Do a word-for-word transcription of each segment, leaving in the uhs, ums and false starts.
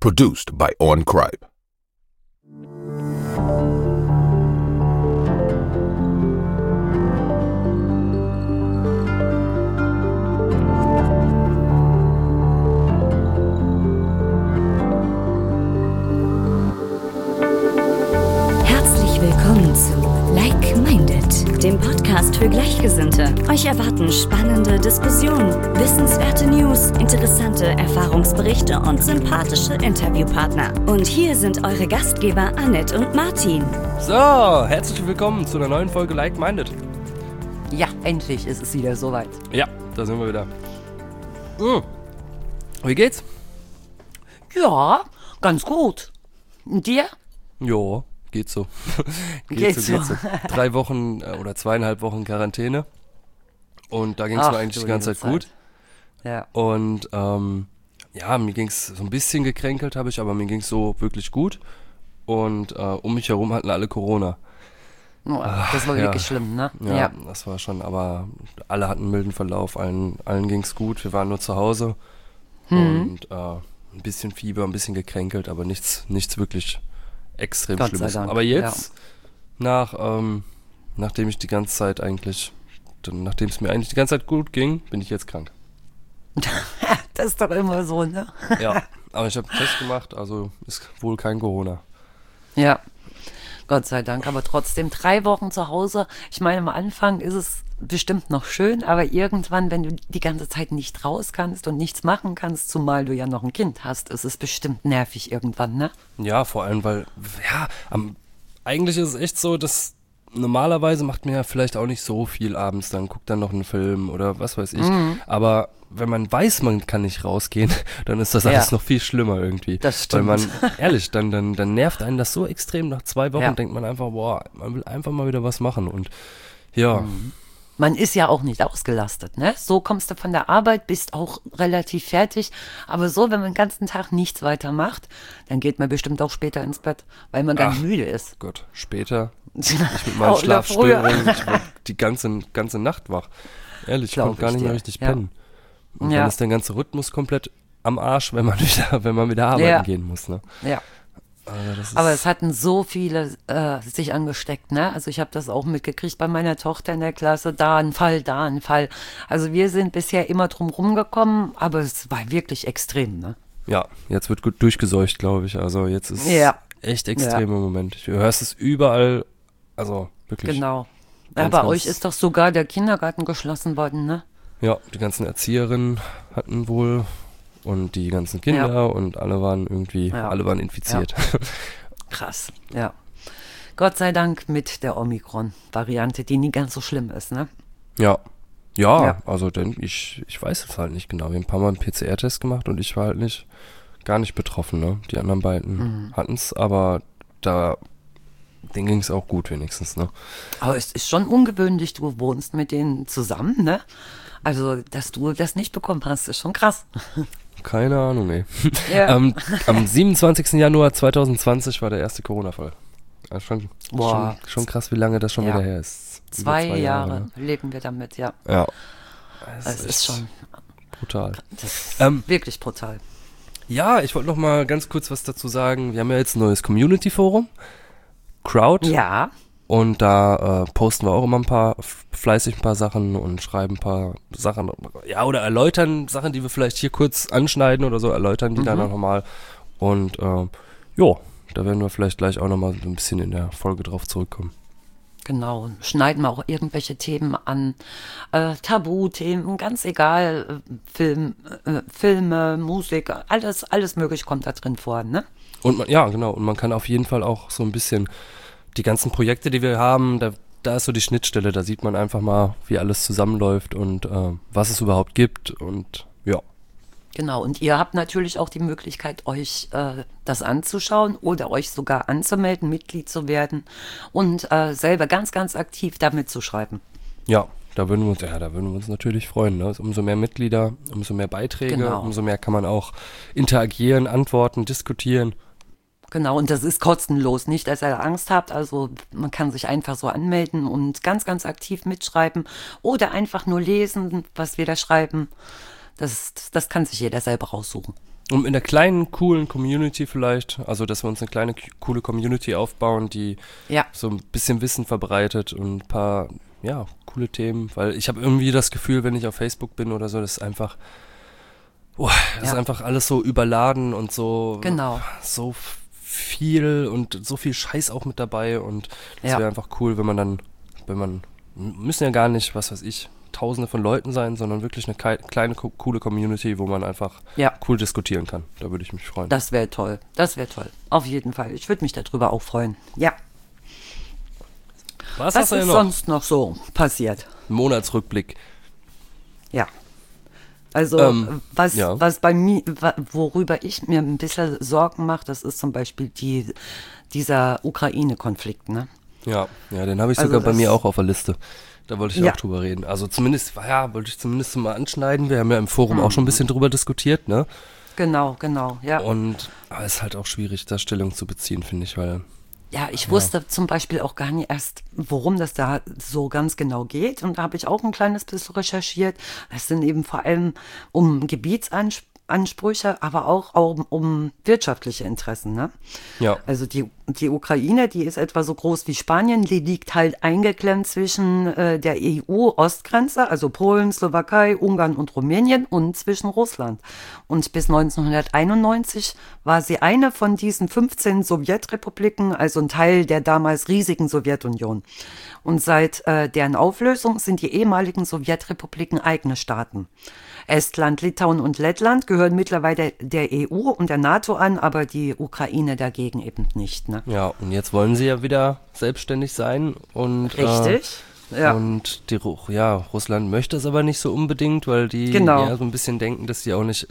Produced by On Cripe. Willkommen zu Like Minded, dem Podcast für Gleichgesinnte. Euch erwarten spannende Diskussionen, wissenswerte News, interessante Erfahrungsberichte und sympathische Interviewpartner. Und hier sind eure Gastgeber Annette und Martin. So, herzlich willkommen zu einer neuen Folge Like Minded. Ja, endlich ist es wieder soweit. Ja, da sind wir wieder. Mhm. Wie geht's? Ja, ganz gut. Und dir? Jo. Geht so. geht, geht so, so, geht so. Drei Wochen äh, oder zweieinhalb Wochen Quarantäne. Und da ging es mir eigentlich die ganze Zeit gut. Ja. Und ähm, ja, mir ging es so ein bisschen gekränkelt, habe ich, aber mir ging es so wirklich gut. Und äh, um mich herum hatten alle Corona. Oh, das war ja. wirklich schlimm, ne? Ja, ja, das war schon, aber alle hatten einen milden Verlauf, allen, allen ging es gut. Wir waren nur zu Hause. Hm. Und äh, ein bisschen Fieber, ein bisschen gekränkelt, aber nichts, nichts wirklich extrem Gott Schlimmes. sei Dank, Aber jetzt, ja. nach, ähm, nachdem ich die ganze Zeit eigentlich, dann, nachdem es mir eigentlich die ganze Zeit gut ging, bin ich jetzt krank. Das ist doch immer so, ne? Ja, aber ich habe einen Test gemacht, also ist wohl kein Corona. Ja, Gott sei Dank. Aber trotzdem drei Wochen zu Hause. Ich meine, am Anfang ist es bestimmt noch schön, aber irgendwann, wenn du die ganze Zeit nicht raus kannst und nichts machen kannst, zumal du ja noch ein Kind hast, ist es bestimmt nervig irgendwann, ne? Ja, vor allem, weil, ja, am, eigentlich ist es echt so, dass normalerweise macht man ja vielleicht auch nicht so viel abends, dann guckt dann noch einen Film oder was weiß ich, Mhm. aber wenn man weiß, man kann nicht rausgehen, dann ist das Ja. alles noch viel schlimmer irgendwie. Das stimmt. Weil man, ehrlich, dann, dann, dann nervt einen das so extrem, nach zwei Wochen Ja. denkt man einfach, boah, man will einfach mal wieder was machen und ja. Mhm. Man ist ja auch nicht ausgelastet, ne? So kommst du von der Arbeit, bist auch relativ fertig. Aber so, wenn man den ganzen Tag nichts weiter macht, dann geht man bestimmt auch später ins Bett, weil man dann Ach. müde ist. Gott, später, ich mit meinen Oder früher. Schlafstörungen, ich war die ganze, ganze Nacht wach. Ehrlich, ich Glaub konnte gar ich nicht mehr dir. richtig Ja. pennen. Und Ja. dann ist der ganze Rhythmus komplett am Arsch, wenn man wieder, wenn man wieder arbeiten Ja. gehen muss, ne? Ja. Also das ist Aber es hatten so viele äh, sich angesteckt, ne? Also ich habe das auch mitgekriegt bei meiner Tochter in der Klasse, da ein Fall, da ein Fall. Also wir sind bisher immer drum rumgekommen, aber es war wirklich extrem, ne? ja, jetzt wird gut durchgeseucht, glaube ich. Also jetzt ist Ja. echt extrem im Moment. Du hörst es überall, also wirklich. Genau. Ganz, Ja, bei ganz- euch ist doch sogar der Kindergarten geschlossen worden, ne? Ja, die ganzen Erzieherinnen hatten wohl und die ganzen Kinder Ja. und alle waren irgendwie, Ja. alle waren infiziert. Krass, ja. Gott sei Dank mit der Omikron-Variante, die nie ganz so schlimm ist, ne? Ja. Ja, Ja. also denn ich, ich weiß es halt nicht genau. Wir haben ein paar Mal einen P C R-Test gemacht und ich war halt nicht, gar nicht betroffen, ne? Die anderen beiden Mhm. hatten es, aber da, denen ging es auch gut wenigstens, ne? Aber es ist schon ungewöhnlich, du wohnst mit denen zusammen, ne? Also, dass du das nicht bekommen hast, ist schon krass. Keine Ahnung, ey. Ja. ähm, am siebenundzwanzigsten Januar zweitausendzwanzig war der erste Corona-Fall. Also schon, Boah. schon, schon krass, wie lange das schon Ja. wieder her ist. Über Zwei, Jahre ne? leben wir damit, ja. Ja. Es ist echt schon brutal. das ist Ähm, wirklich brutal. Ja, ich wollte noch mal ganz kurz was dazu sagen. Wir haben ja jetzt ein neues Community-Forum, Crowd. Ja, Und da äh, posten wir auch immer ein paar, f- fleißig ein paar Sachen und schreiben ein paar Sachen, ja, oder erläutern Sachen, die wir vielleicht hier kurz anschneiden oder so, erläutern die Mhm. dann auch nochmal. Und ähm, jo, da werden wir vielleicht gleich auch nochmal so ein bisschen in der Folge drauf zurückkommen. genau. Schneiden wir auch irgendwelche Themen an, äh, Tabuthemen, ganz egal, äh, Film, äh, Filme, Musik, alles, alles mögliche kommt da drin vor, ne? Und man, ja, genau, und man kann auf jeden Fall auch so ein bisschen die ganzen Projekte, die wir haben, da, da ist so die Schnittstelle, da sieht man einfach mal, wie alles zusammenläuft und äh, was es überhaupt gibt und ja. Genau, und ihr habt natürlich auch die Möglichkeit, euch äh, das anzuschauen oder euch sogar anzumelden, Mitglied zu werden und äh, selber ganz, ganz aktiv da mitzuschreiben. Ja, da würden wir uns, ja, da würden wir uns natürlich freuen. Ne? Umso mehr Mitglieder, umso mehr Beiträge, Genau. umso mehr kann man auch interagieren, antworten, diskutieren. Genau, und das ist kostenlos, nicht, dass ihr Angst habt. Also man kann sich einfach so anmelden und ganz, ganz aktiv mitschreiben oder einfach nur lesen, was wir da schreiben. Das, das kann sich jeder selber raussuchen. Und in der kleinen, coolen Community vielleicht, also dass wir uns eine kleine, coole Community aufbauen, die Ja. so ein bisschen Wissen verbreitet und ein paar, ja, coole Themen, weil ich habe irgendwie das Gefühl, wenn ich auf Facebook bin oder so, das ist einfach, boah, das Ja. ist einfach alles so überladen und so, Genau. so viel und so viel Scheiß auch mit dabei und das Ja. wäre einfach cool, wenn man dann, wenn man, müssen ja gar nicht, was weiß ich, Tausende von Leuten sein, sondern wirklich eine kei- kleine, co- coole Community, wo man einfach Ja. cool diskutieren kann. Da würde ich mich freuen. Das wäre toll. Das wäre toll. Auf jeden Fall. Ich würde mich darüber auch freuen. Ja. Was Was hast du ist denn noch? sonst noch so passiert? Monatsrückblick. Ja. Also, Ähm, was, ja. was bei mir, wa- worüber ich mir ein bisschen Sorgen mache, das ist zum Beispiel die, dieser Ukraine-Konflikt, ne? Ja, ja, den habe ich Also sogar bei das- mir auch auf der Liste. Da wollte ich Ja. auch drüber reden. Also zumindest, ja, wollte ich zumindest mal anschneiden. Wir haben ja im Forum Mhm. auch schon ein bisschen drüber diskutiert, ne? Genau, genau, ja. Und aber es ist halt auch schwierig, da Stellung zu beziehen, finde ich, weil Ja, ich wusste zum Beispiel auch gar nicht erst, worum das da so ganz genau geht. Und da habe ich auch ein kleines bisschen recherchiert. Es sind eben vor allem um Gebietsansprüche, aber auch um, um wirtschaftliche Interessen, ne? ja, Also die, die Ukraine, die ist etwa so groß wie Spanien, die liegt halt eingeklemmt zwischen äh, der E U-Ostgrenze, also Polen, Slowakei, Ungarn und Rumänien und zwischen Russland. Und bis neunzehnhunderteinundneunzig war sie eine von diesen fünfzehn Sowjetrepubliken, also ein Teil der damals riesigen Sowjetunion. Und seit äh, deren Auflösung sind die ehemaligen Sowjetrepubliken eigene Staaten. Estland, Litauen und Lettland gehören mittlerweile der E U und der NATO an, aber die Ukraine dagegen eben nicht. Ne? ja. Und jetzt wollen sie ja wieder selbstständig sein und Richtig. Äh, Ja. Und die Ru- ja, Russland möchte es aber nicht so unbedingt, weil die Genau. ja so ein bisschen denken, dass sie auch nicht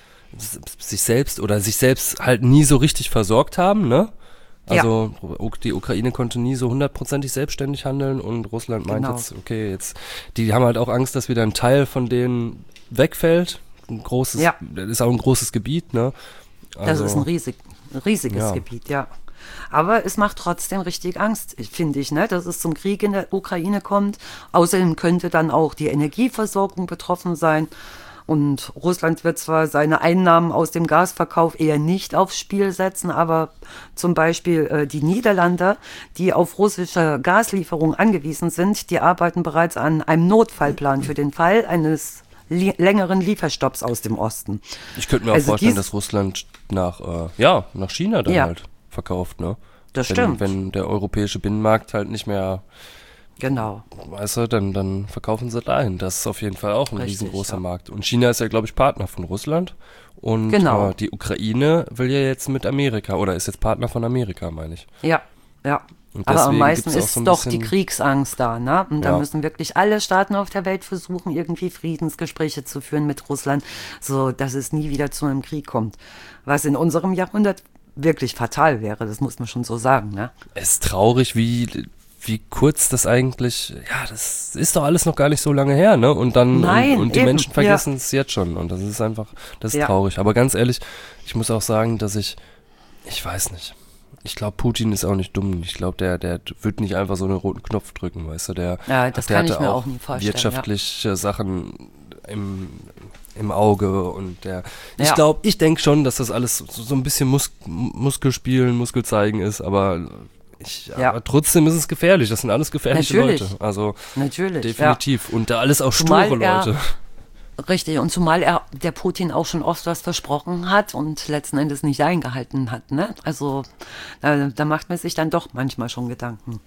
s- sich selbst oder sich selbst halt nie so richtig versorgt haben, ne? Ja. Also U- die Ukraine konnte nie so hundertprozentig selbstständig handeln und Russland meint Genau. jetzt, okay, jetzt, die haben halt auch Angst, dass wieder ein Teil von denen wegfällt. Ein großes, Ja. das ist auch ein großes Gebiet, ne? Das Also, ist ein, riesig, ein riesiges Ja. Gebiet, ja. Aber es macht trotzdem richtig Angst, finde ich, ne? Dass es zum Krieg in der Ukraine kommt. Außerdem könnte dann auch die Energieversorgung betroffen sein. Und Russland wird zwar seine Einnahmen aus dem Gasverkauf eher nicht aufs Spiel setzen, aber zum Beispiel äh, die Niederlande, die auf russische Gaslieferungen angewiesen sind, die arbeiten bereits an einem Notfallplan für den Fall eines li- längeren Lieferstopps aus dem Osten. ich könnte mir auch Also vorstellen, dies- dass Russland nach, äh, ja, nach China dann Ja. halt verkauft, ne? Das wenn, stimmt. Wenn der europäische Binnenmarkt halt nicht mehr, Genau. weißt du, dann, dann verkaufen sie dahin. Das ist auf jeden Fall auch ein Richtig, riesengroßer ja. Markt. Und China ist ja, glaube ich, Partner von Russland. Und Genau. äh, die Ukraine will ja jetzt mit Amerika, oder ist jetzt Partner von Amerika, meine ich. Ja, ja. Und Aber am deswegen meisten gibt's auch ist so ein doch bisschen- die Kriegsangst da, ne? Und da Ja. müssen wirklich alle Staaten auf der Welt versuchen, irgendwie Friedensgespräche zu führen mit Russland, so dass es nie wieder zu einem Krieg kommt. Was in unserem Jahrhundert wirklich fatal wäre, das muss man schon so sagen, ne? Es ist traurig, wie, wie kurz das eigentlich, ja, das ist doch alles noch gar nicht so lange her, ne? Und dann, Nein, und, und die eben, Menschen ja. vergessen es jetzt schon. Und das ist einfach, das ist Ja. traurig. Aber ganz ehrlich, ich muss auch sagen, dass ich, ich weiß nicht. Ich glaube, Putin ist auch nicht dumm. Ich glaube, der, der wird nicht einfach so einen roten Knopf drücken, weißt du? Der, Ja, das der kann ich hatte mir auch nie vorstellen, wirtschaftliche Sachen im, im Auge und der, ich Ja. glaube, ich denke schon, dass das alles so, so ein bisschen Mus Muskelspielen, Muskelzeigen ist, aber ich, Ja. aber trotzdem ist es gefährlich. Das sind alles gefährliche Natürlich. Leute. Also Natürlich. definitiv. Und da alles auch Zumal sture er- Leute. Ja. Richtig, und zumal er der Putin auch schon oft was versprochen hat und letzten Endes nicht eingehalten hat, ne? Also da, da macht man sich dann doch manchmal schon Gedanken.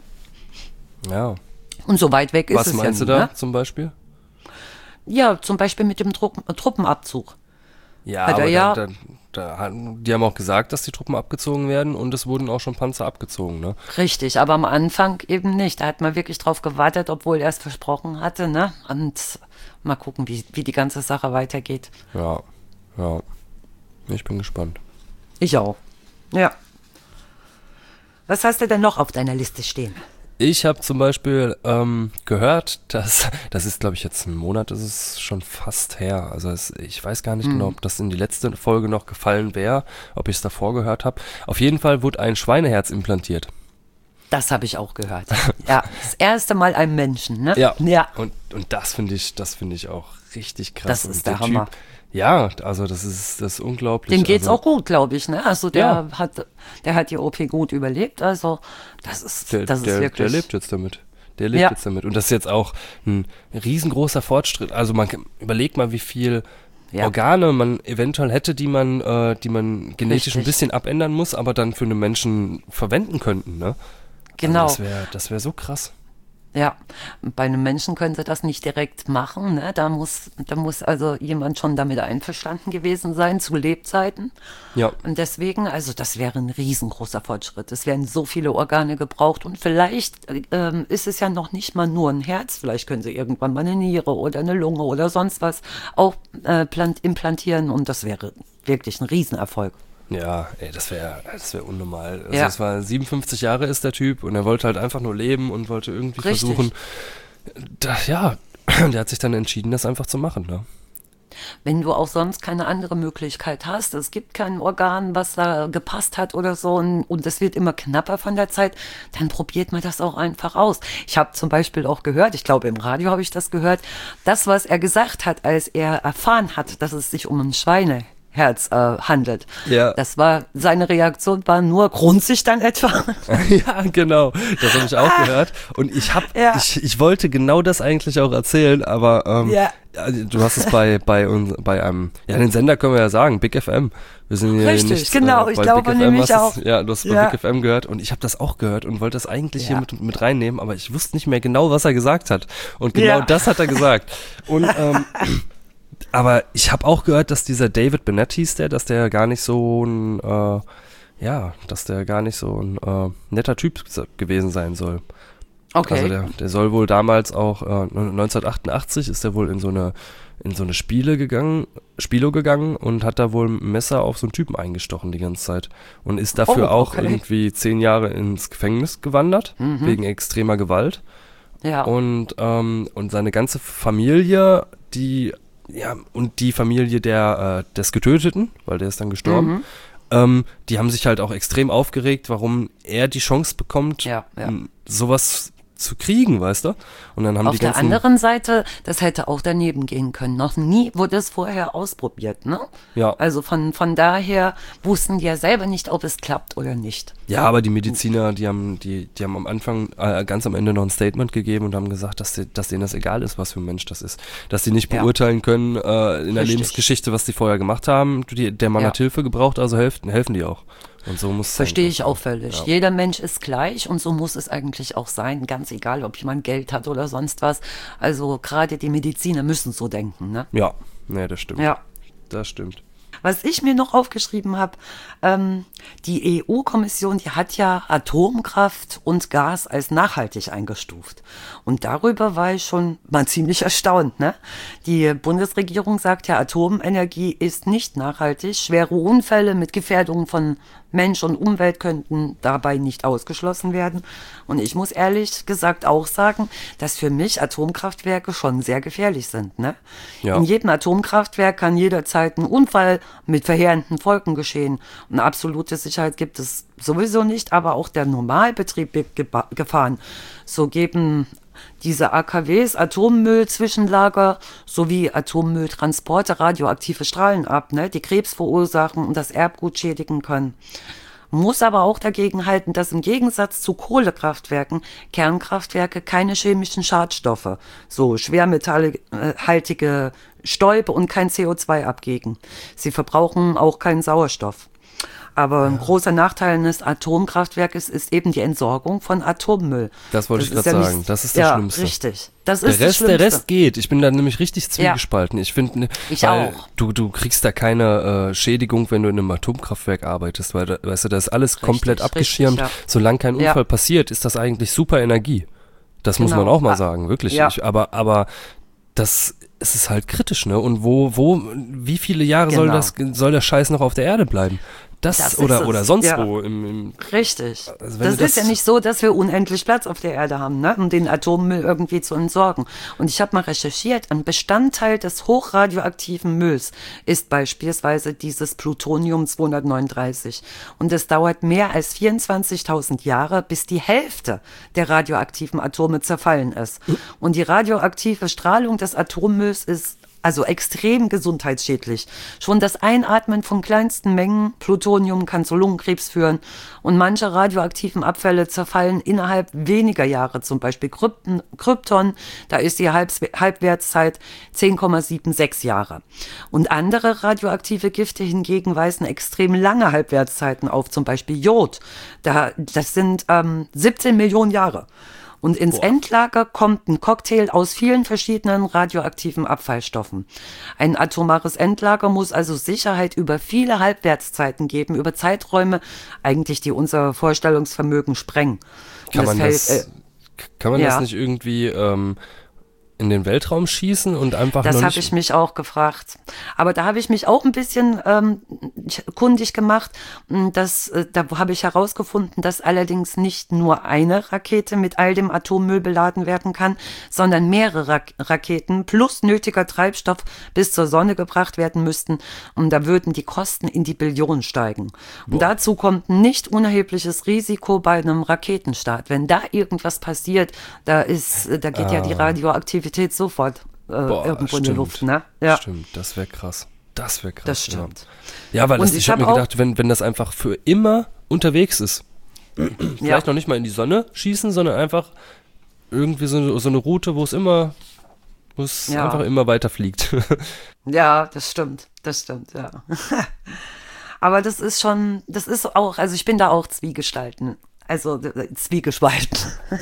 Ja. Und so weit weg ist Was es meinst ja du nie, da ne? zum Beispiel? Ja, zum Beispiel mit dem Trupp, Truppenabzug. Ja, Hat er aber ja- da, da, da, hatten- die haben auch gesagt, dass die Truppen abgezogen werden und es wurden auch schon Panzer abgezogen, ne? Richtig, aber am Anfang eben nicht. Da hat man wirklich drauf gewartet, obwohl er es versprochen hatte, ne? Und mal gucken, wie, wie die ganze Sache weitergeht. Ja, ja. Ich bin gespannt. Ich auch. Ja. Was hast du denn noch auf deiner Liste stehen? Ich habe zum Beispiel ähm, gehört, dass, das ist glaube ich jetzt ein Monat, das ist schon fast her, also es, ich weiß gar nicht Mhm. genau, ob das in die letzte Folge noch gefallen wäre, ob ich es davor gehört habe. Auf jeden Fall wurde ein Schweineherz implantiert. Das habe ich auch gehört. Ja, das erste Mal einem Menschen, ne? Ja. Ja. Und, und das finde ich, das finde ich auch richtig krass. Das Und ist der Hammer. Typ, Ja, also das ist, das ist unglaublich. Dem geht's also, auch gut, glaube ich, ne? Also der Ja. hat, der hat die O P gut überlebt, also das ist, Der, das ist der, wirklich. der lebt jetzt damit. Der lebt Ja. jetzt damit. Und das ist jetzt auch ein riesengroßer Fortschritt. Also man kann- überlegt mal, wie viel Ja. Organe man eventuell hätte, die man, äh, die man genetisch ein Richtig. bisschen abändern muss, aber dann für einen Menschen verwenden könnten, ne? Genau. Also das wäre, das wäre so krass. Ja, bei einem Menschen können sie das nicht direkt machen, ne? Da muss, da muss also jemand schon damit einverstanden gewesen sein zu Lebzeiten. Ja. Und deswegen, also das wäre ein riesengroßer Fortschritt. Es werden so viele Organe gebraucht und vielleicht ähm, ist es ja noch nicht mal nur ein Herz. Vielleicht können sie irgendwann mal eine Niere oder eine Lunge oder sonst was auch äh, plant, implantieren und das wäre wirklich ein Riesenerfolg. Ja, ey, das wäre das wär unnormal. Also Ja. es war siebenundfünfzig Jahre ist der Typ und er wollte halt einfach nur leben und wollte irgendwie Richtig. versuchen. Da, ja, der hat sich dann entschieden, das einfach zu machen, ne? Wenn du auch sonst keine andere Möglichkeit hast, es gibt kein Organ, was da gepasst hat oder so und, und es wird immer knapper von der Zeit, dann probiert man das auch einfach aus. Ich habe zum Beispiel auch gehört, ich glaube im Radio habe ich das gehört, das, was er gesagt hat, als er erfahren hat, dass es sich um ein Schweine Herz äh, handelt. Ja. Das war, seine Reaktion war nur, grunzig dann etwa. Ja, genau. Das habe ich auch gehört. Und ich habe, Ja. ich, ich wollte genau das eigentlich auch erzählen, aber ähm, Ja. also du hast es bei bei uns bei einem, ja, den Sender können wir ja sagen, Big F M. Wir sind hier Richtig, nicht, genau, ich bei glaube Big F M nämlich hast du's- auch. Ja, du hast bei Ja. Big F M gehört und ich habe das auch gehört und wollte das eigentlich hier Ja. mit mit reinnehmen, aber ich wusste nicht mehr genau, was er gesagt hat. Und genau Ja. das hat er gesagt. Und ähm, aber ich habe auch gehört, dass dieser David Bennett hieß der, dass der gar nicht so ein, äh, ja, dass der gar nicht so ein äh, netter Typ gewesen sein soll. Okay. Also der, der soll wohl damals auch, äh, neunzehnhundertachtundachtzig ist er wohl in so eine, in so eine Spiele gegangen, Spilo gegangen und hat da wohl ein Messer auf so einen Typen eingestochen die ganze Zeit. Und ist dafür Oh, auch okay. irgendwie zehn Jahre ins Gefängnis gewandert, wegen extremer Gewalt. ja. Und, ähm, und seine ganze Familie, die, ja, und die Familie der, äh, des Getöteten, weil der ist dann gestorben, Mhm. ähm, die haben sich halt auch extrem aufgeregt, warum er die Chance bekommt, Ja, ja. m, sowas zu kriegen, weißt du? Und dann haben Auf die der ganzen, anderen Seite, das hätte auch daneben gehen können. Noch nie wurde es vorher ausprobiert, ne? Ja. Also von, von daher wussten die ja selber nicht, ob es klappt oder nicht. Ja, aber die Mediziner, die haben, die, die haben am Anfang, äh, ganz am Ende noch ein Statement gegeben und haben gesagt, dass, die, dass denen das egal ist, was für ein Mensch das ist. Dass die nicht Ja. beurteilen können äh, in der Richtig. Lebensgeschichte, was die vorher gemacht haben. Die, der Mann Ja. hat Hilfe gebraucht, also helfen, helfen die auch. Und so muss es Verstehe eigentlich ich auch völlig. Ja. Jeder Mensch ist gleich und so muss es eigentlich auch sein. Ganz egal, ob jemand Geld hat oder sonst was. Also gerade die Mediziner müssen so denken, ne? Ja, nee, das stimmt. Ja. Das stimmt. Was ich mir noch aufgeschrieben habe, ähm, die E U-Kommission, die hat ja Atomkraft und Gas als nachhaltig eingestuft. Und darüber war ich schon mal ziemlich erstaunt. Ne? Die Bundesregierung sagt ja, Atomenergie ist nicht nachhaltig. Schwere Unfälle mit Gefährdungen von Mensch und Umwelt könnten dabei nicht ausgeschlossen werden. Und ich muss ehrlich gesagt auch sagen, dass für mich Atomkraftwerke schon sehr gefährlich sind. Ne? Ja. In jedem Atomkraftwerk kann jederzeit ein Unfall mit verheerenden Folgen geschehen. Und absolute Sicherheit gibt es sowieso nicht, aber auch der Normalbetrieb birgt Geba- Gefahren. So geben diese A K Ws Atommüll-Zwischenlager sowie Atommülltransporte radioaktive Strahlen ab, ne, die Krebs verursachen und das Erbgut schädigen können. Muss aber auch dagegen halten, dass im Gegensatz zu Kohlekraftwerken Kernkraftwerke keine chemischen Schadstoffe, so schwermetallhaltige Stäube und kein C O zwei abgeben. Sie verbrauchen auch keinen Sauerstoff. Aber ein großer Nachteil eines Atomkraftwerkes ist eben die Entsorgung von Atommüll. Das wollte ich ist gerade ja sagen. nicht- Das ist das ja, Schlimmste. Richtig. Das Der ist das Rest, der Schlimmste. Rest geht. Ich bin da nämlich richtig zwiegespalten. Ich finde, Ich weil auch. Du, du kriegst da keine äh, Schädigung, wenn du in einem Atomkraftwerk arbeitest, weil da, weißt du, da ist alles komplett richtig, abgeschirmt. ja. Solange kein Ja. Unfall passiert, ist das eigentlich super Energie. Das muss Genau. man auch mal Ah. sagen, wirklich. Ja. Ich, aber, aber das es ist halt kritisch, ne? Und wo, wo, wie viele Jahre soll Genau. das, soll der Scheiß noch auf der Erde bleiben? Das, Das ist oder, es. oder sonst Ja. wo im, im Richtig. Also wenn das du ist das- ja nicht so, dass wir unendlich Platz auf der Erde haben, ne, um den Atommüll irgendwie zu entsorgen. Und ich habe mal recherchiert, ein Bestandteil des hochradioaktiven Mülls ist beispielsweise dieses Plutonium zweihundertneununddreißig. Und es dauert mehr als vierundzwanzigtausend Jahre, bis die Hälfte der radioaktiven Atome zerfallen ist. Und die radioaktive Strahlung des Atommülls ist Also extrem gesundheitsschädlich. Schon das Einatmen von kleinsten Mengen Plutonium kann zu Lungenkrebs führen und manche radioaktiven Abfälle zerfallen innerhalb weniger Jahre, zum Beispiel Krypton, Krypton, da ist die Halbs- Halbwertszeit zehn Komma sechsundsiebzig Jahre. Und andere radioaktive Gifte hingegen weisen extrem lange Halbwertszeiten auf, zum Beispiel Jod. Da, das sind ähm, siebzehn Millionen Jahre. Und ins Boah. Endlager kommt ein Cocktail aus vielen verschiedenen radioaktiven Abfallstoffen. Ein atomares Endlager muss also Sicherheit über viele Halbwertszeiten geben, über Zeiträume eigentlich, die unser Vorstellungsvermögen sprengen. Kann man, fällt, das, äh, kann man ja. das nicht irgendwie ähm, in den Weltraum schießen und einfach Das noch habe nicht... ich mich auch gefragt. Aber da habe ich mich auch ein bisschen ähm, kundig gemacht. Das, äh, da habe ich herausgefunden, dass allerdings nicht nur eine Rakete mit all dem Atommüll beladen werden kann, sondern mehrere Ra- Raketen plus nötiger Treibstoff bis zur Sonne gebracht werden müssten. Und da würden die Kosten in die Billionen steigen. Und Boah. dazu kommt ein nicht unerhebliches Risiko bei einem Raketenstart. Wenn da irgendwas passiert, da ist, da geht ah. ja die Radioaktivität sofort äh, Boah, irgendwo in die stimmt. Luft, ne? Ja. Stimmt, das wäre krass. Das wäre krass. Das stimmt. Ja, ja weil Und das, ich, ich ich habe hab mir auch- gedacht, wenn, wenn das einfach für immer unterwegs ist, vielleicht Ja. noch nicht mal in die Sonne schießen, sondern einfach irgendwie so, so eine Route, wo es immer, wo es Ja. einfach immer weiter fliegt. Ja, das stimmt, das stimmt, ja. Aber das ist schon, das ist auch, also ich bin da auch Zwiegestalten. Also äh, Zwiegespalten.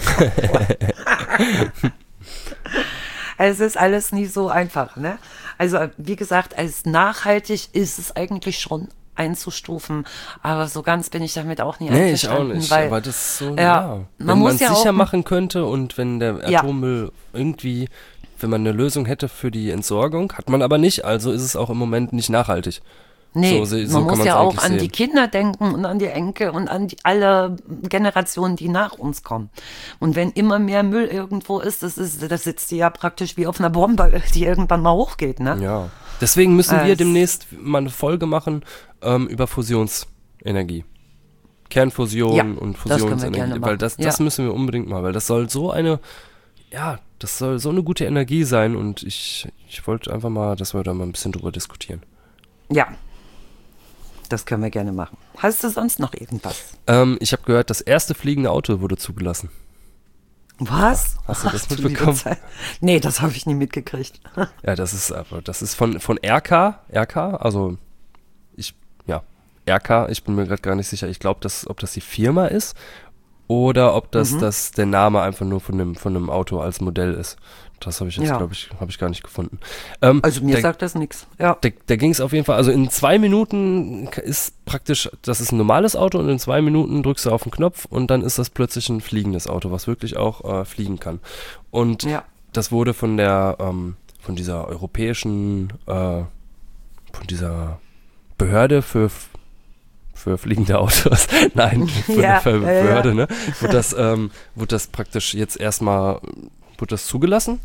Es ist alles nie so einfach, ne? Also wie gesagt, als nachhaltig ist es eigentlich schon einzustufen, aber so ganz bin ich damit auch nie Nee, ich auch einverstanden, nicht. weil Aber das ist so, ja, ja. man Wenn man muss es ja sicher auch- machen könnte und wenn der Ja. Atommüll irgendwie, wenn man eine Lösung hätte für die Entsorgung, hat man aber nicht, also ist es auch im Moment nicht nachhaltig. Nee, So se- so man kann muss man's ja auch eigentlich an sehen. die Kinder denken und an die Enkel und an die, alle Generationen, die nach uns kommen. Und wenn immer mehr Müll irgendwo ist, das ist, das sitzt die ja praktisch wie auf einer Bombe, die irgendwann mal hochgeht, ne? Ja. Deswegen müssen wir Es- demnächst mal eine Folge machen ähm, über Fusionsenergie. Kernfusion Ja, und das können wir Fusionsenergie. gerne Weil machen. das, das Ja. müssen wir unbedingt mal, weil das soll so eine, ja, das soll so eine gute Energie sein und ich, ich wollte einfach mal, dass wir da mal ein bisschen drüber diskutieren. Ja, das können wir gerne machen. Hast du sonst noch irgendwas? Ähm, ich habe gehört, das erste fliegende Auto wurde zugelassen. Was? Hast du das Ach, du liebe mitbekommen? Zeit. Nee, das habe ich nie mitgekriegt. Ja, das ist aber, das ist von, von R K, R K, also ich, ja, R K, ich bin mir gerade gar nicht sicher, ich glaube, dass, ob das die Firma ist oder ob das, Mhm. das der Name einfach nur von einem, von einem Auto als Modell ist. Das habe ich jetzt, Ja. glaube ich, habe ich gar nicht gefunden. Ähm, Also mir der, sagt das nichts. Ja. Da, da ging es auf jeden Fall, also in zwei Minuten ist praktisch, das ist ein normales Auto und in zwei Minuten drückst du auf den Knopf und dann ist das plötzlich ein fliegendes Auto, was wirklich auch äh, fliegen kann. Und Ja. das wurde von der, ähm, von dieser europäischen, äh, von dieser Behörde für für fliegende Autos, nein, von Ja, der Ver- ja, ja. Behörde, ne, wurde das, ähm, wurde das praktisch jetzt erstmal, wurde das zugelassen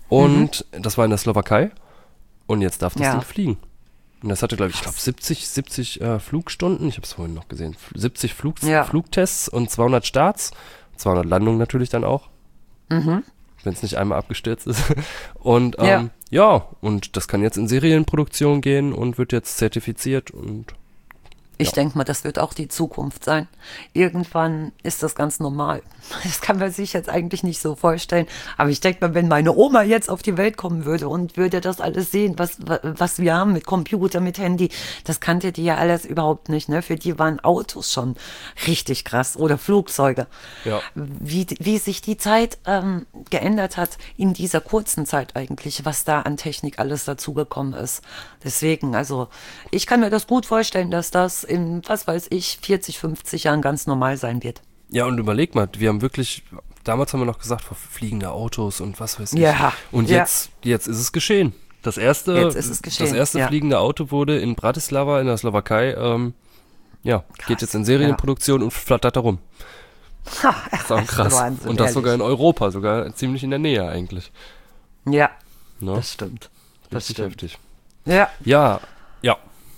und das war in der Slowakei und jetzt darf das Ja. Ding fliegen. Und das hatte, glaube ich, ich glaube siebzig, siebzig äh, Flugstunden, ich habe es vorhin noch gesehen, F- siebzig Flug, Ja. Flugtests und zweihundert Starts, zweihundert Landungen natürlich dann auch, wenn es nicht einmal abgestürzt ist. Und ähm, Ja. ja, und das kann jetzt in Serienproduktion gehen und wird jetzt zertifiziert und Ich Ja. denke mal, das wird auch die Zukunft sein. Irgendwann ist das ganz normal. Das kann man sich jetzt eigentlich nicht so vorstellen. Aber ich denke mal, wenn meine Oma jetzt auf die Welt kommen würde und würde das alles sehen, was, was wir haben mit Computer, mit Handy, das kannte die ja alles überhaupt nicht. Ne? Für die waren Autos schon richtig krass oder Flugzeuge. Ja. Wie, wie sich die Zeit ähm, geändert hat in dieser kurzen Zeit eigentlich, was da an Technik alles dazugekommen ist. Deswegen, also ich kann mir das gut vorstellen, dass das in, was weiß ich, vierzig, fünfzig Jahren ganz normal sein wird. Ja, und überleg mal, wir haben wirklich, damals haben wir noch gesagt, vor fliegende Autos und was weiß ich. Ja, Und ja. jetzt, jetzt ist es geschehen. Das erste, Jetzt ist es geschehen, das erste ja. fliegende Auto wurde in Bratislava in der Slowakei, ähm, ja, geht jetzt in Serienproduktion und flattert da rum. Ha, Das ist auch krass. Wahnsinn, und das ehrlich. sogar in Europa, sogar ziemlich in der Nähe eigentlich. Ja, Ne? das stimmt. Das Richtig stimmt. heftig. Ja, Ja, ja.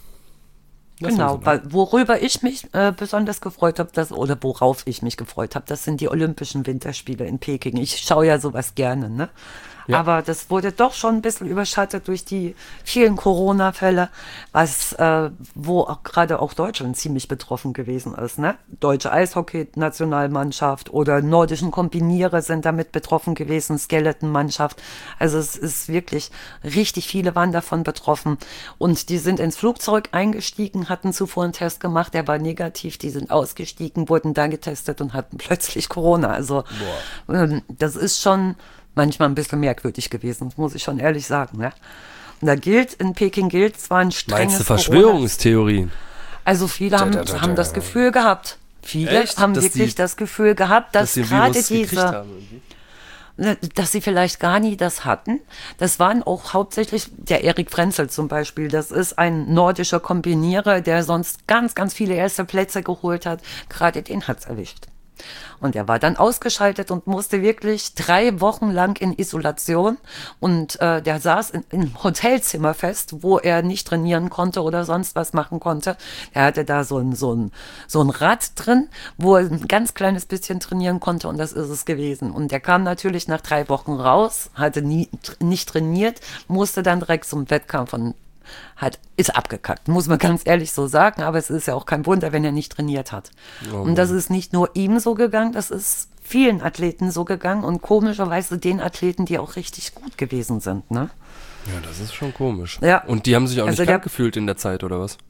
Das genau. haben sie Weil, worüber ich mich äh, besonders gefreut habe, das, oder worauf ich mich gefreut habe, das sind die Olympischen Winterspiele in Peking. Ich schaue ja sowas gerne, ne? Ja. Aber das wurde doch schon ein bisschen überschattet durch die vielen Corona-Fälle, was, äh, wo auch gerade auch Deutschland ziemlich betroffen gewesen ist. Ne? Deutsche Eishockey-Nationalmannschaft oder nordischen Kombinierer sind damit betroffen gewesen, Skeleton-Mannschaft. Also es ist wirklich, richtig viele waren davon betroffen. Und die sind ins Flugzeug eingestiegen, hatten zuvor einen Test gemacht, der war negativ. Die sind ausgestiegen, wurden dann getestet und hatten plötzlich Corona. Also ähm, das ist schon manchmal ein bisschen merkwürdig gewesen, das muss ich schon ehrlich sagen. Ne? Und da gilt, in Peking gilt zwar ein strenges Meinst du Verschwörungstheorien? Corona. Also viele haben, Da, da, da, haben das da. Gefühl gehabt. Viele Echt? haben Dass wirklich die- das Gefühl gehabt, dass, Dass sie den gerade Virus gekriegt diese, haben irgendwie? ne, dass sie vielleicht gar nie das hatten. Das waren auch hauptsächlich der Erik Frenzel zum Beispiel. Das ist ein nordischer Kombinierer, der sonst ganz, ganz viele erste Plätze geholt hat. Gerade den hat's erwischt. Und er war dann ausgeschaltet und musste wirklich drei Wochen lang in Isolation. Und äh, der saß in, im Hotelzimmer fest, wo er nicht trainieren konnte oder sonst was machen konnte. Er hatte da so ein, so ein, so ein Rad drin, wo er ein ganz kleines bisschen trainieren konnte und das ist es gewesen. Und er kam natürlich nach drei Wochen raus, hatte nie, nicht trainiert, musste dann direkt zum Wettkampf und hat, ist abgekackt, muss man ganz ehrlich so sagen, aber es ist ja auch kein Wunder, wenn er nicht trainiert hat. Oh und das ist nicht nur ihm so gegangen, das ist vielen Athleten so gegangen und komischerweise den Athleten, die auch richtig gut gewesen sind, ne? Ja, das ist schon komisch. Ja. Und die haben sich auch Also nicht der- krank gefühlt in der Zeit, oder was?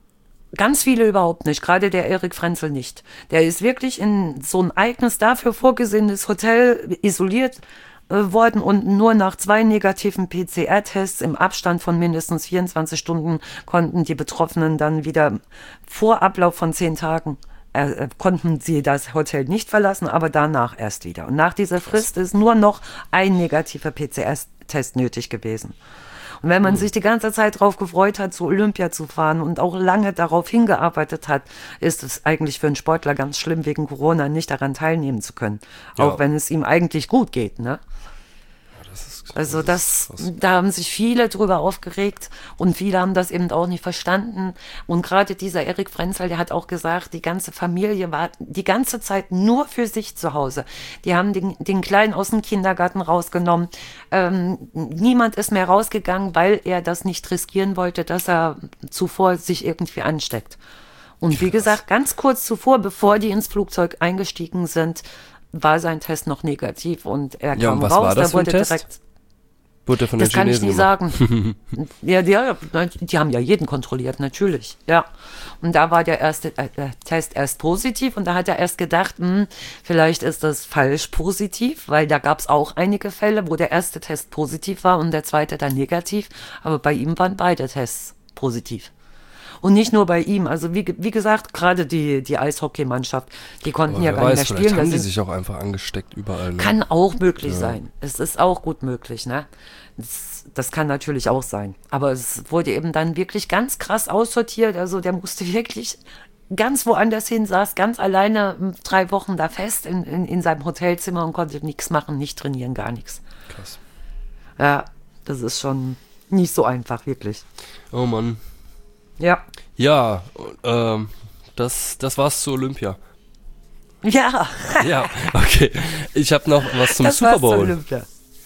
Ganz viele überhaupt nicht, gerade der Erik Frenzel nicht. Der ist wirklich in so ein eigenes dafür vorgesehenes Hotel isoliert äh, worden und nur nach zwei negativen P C R-Tests im Abstand von mindestens vierundzwanzig Stunden konnten die Betroffenen dann wieder vor Ablauf von zehn Tagen äh, äh, konnten sie das Hotel nicht verlassen, aber danach erst wieder. Und nach dieser Frist ist nur noch ein negativer P C R-Test nötig gewesen. Und wenn man sich die ganze Zeit darauf gefreut hat, zu Olympia zu fahren und auch lange darauf hingearbeitet hat, ist es eigentlich für einen Sportler ganz schlimm, wegen Corona nicht daran teilnehmen zu können. Ja. Auch wenn es ihm eigentlich gut geht, ne? Das ist, Also das, krass. da haben sich viele drüber aufgeregt und viele haben das eben auch nicht verstanden. Und gerade dieser Erik Frenzel, der hat auch gesagt, die ganze Familie war die ganze Zeit nur für sich zu Hause. Die haben den, den Kleinen aus dem Kindergarten rausgenommen. Ähm, niemand ist mehr rausgegangen, weil er das nicht riskieren wollte, dass er zuvor sich irgendwie ansteckt. Und wie gesagt, ganz kurz zuvor, bevor die ins Flugzeug eingestiegen sind, war sein Test noch negativ und er Ja, kam und was raus, war das der für ein wurde Test? direkt. Wurde von Das den kann ich Chinesen nicht gemacht. sagen. ja, die, die haben ja jeden kontrolliert, natürlich. Ja. Und da war der erste äh, der Test erst positiv und da hat er erst gedacht, hm, vielleicht ist das falsch positiv, weil da gab es auch einige Fälle, wo der erste Test positiv war und der zweite dann negativ. Aber bei ihm waren beide Tests positiv. Und nicht nur bei ihm. Also wie, ge- wie gesagt, gerade die, die Eishockeymannschaft, die konnten Aber ja wer gar nicht weiß, mehr vielleicht spielen. Da haben die sind- sich auch einfach angesteckt überall. Ne? kann auch möglich sein. Es ist auch gut möglich, ne? Das, das kann natürlich auch sein. Aber es wurde eben dann wirklich ganz krass aussortiert. Also der musste wirklich ganz woanders hin, saß ganz alleine m, drei Wochen da fest in, in, in seinem Hotelzimmer und konnte nichts machen, nicht trainieren, gar nichts. Krass. Ja, das ist schon nicht so einfach, wirklich. Oh Mann. Ja. Ja, ähm, das, das war's zu Olympia. Ja, Ja, okay. Ich habe noch was zum das Super war's zur Bowl. Olympia.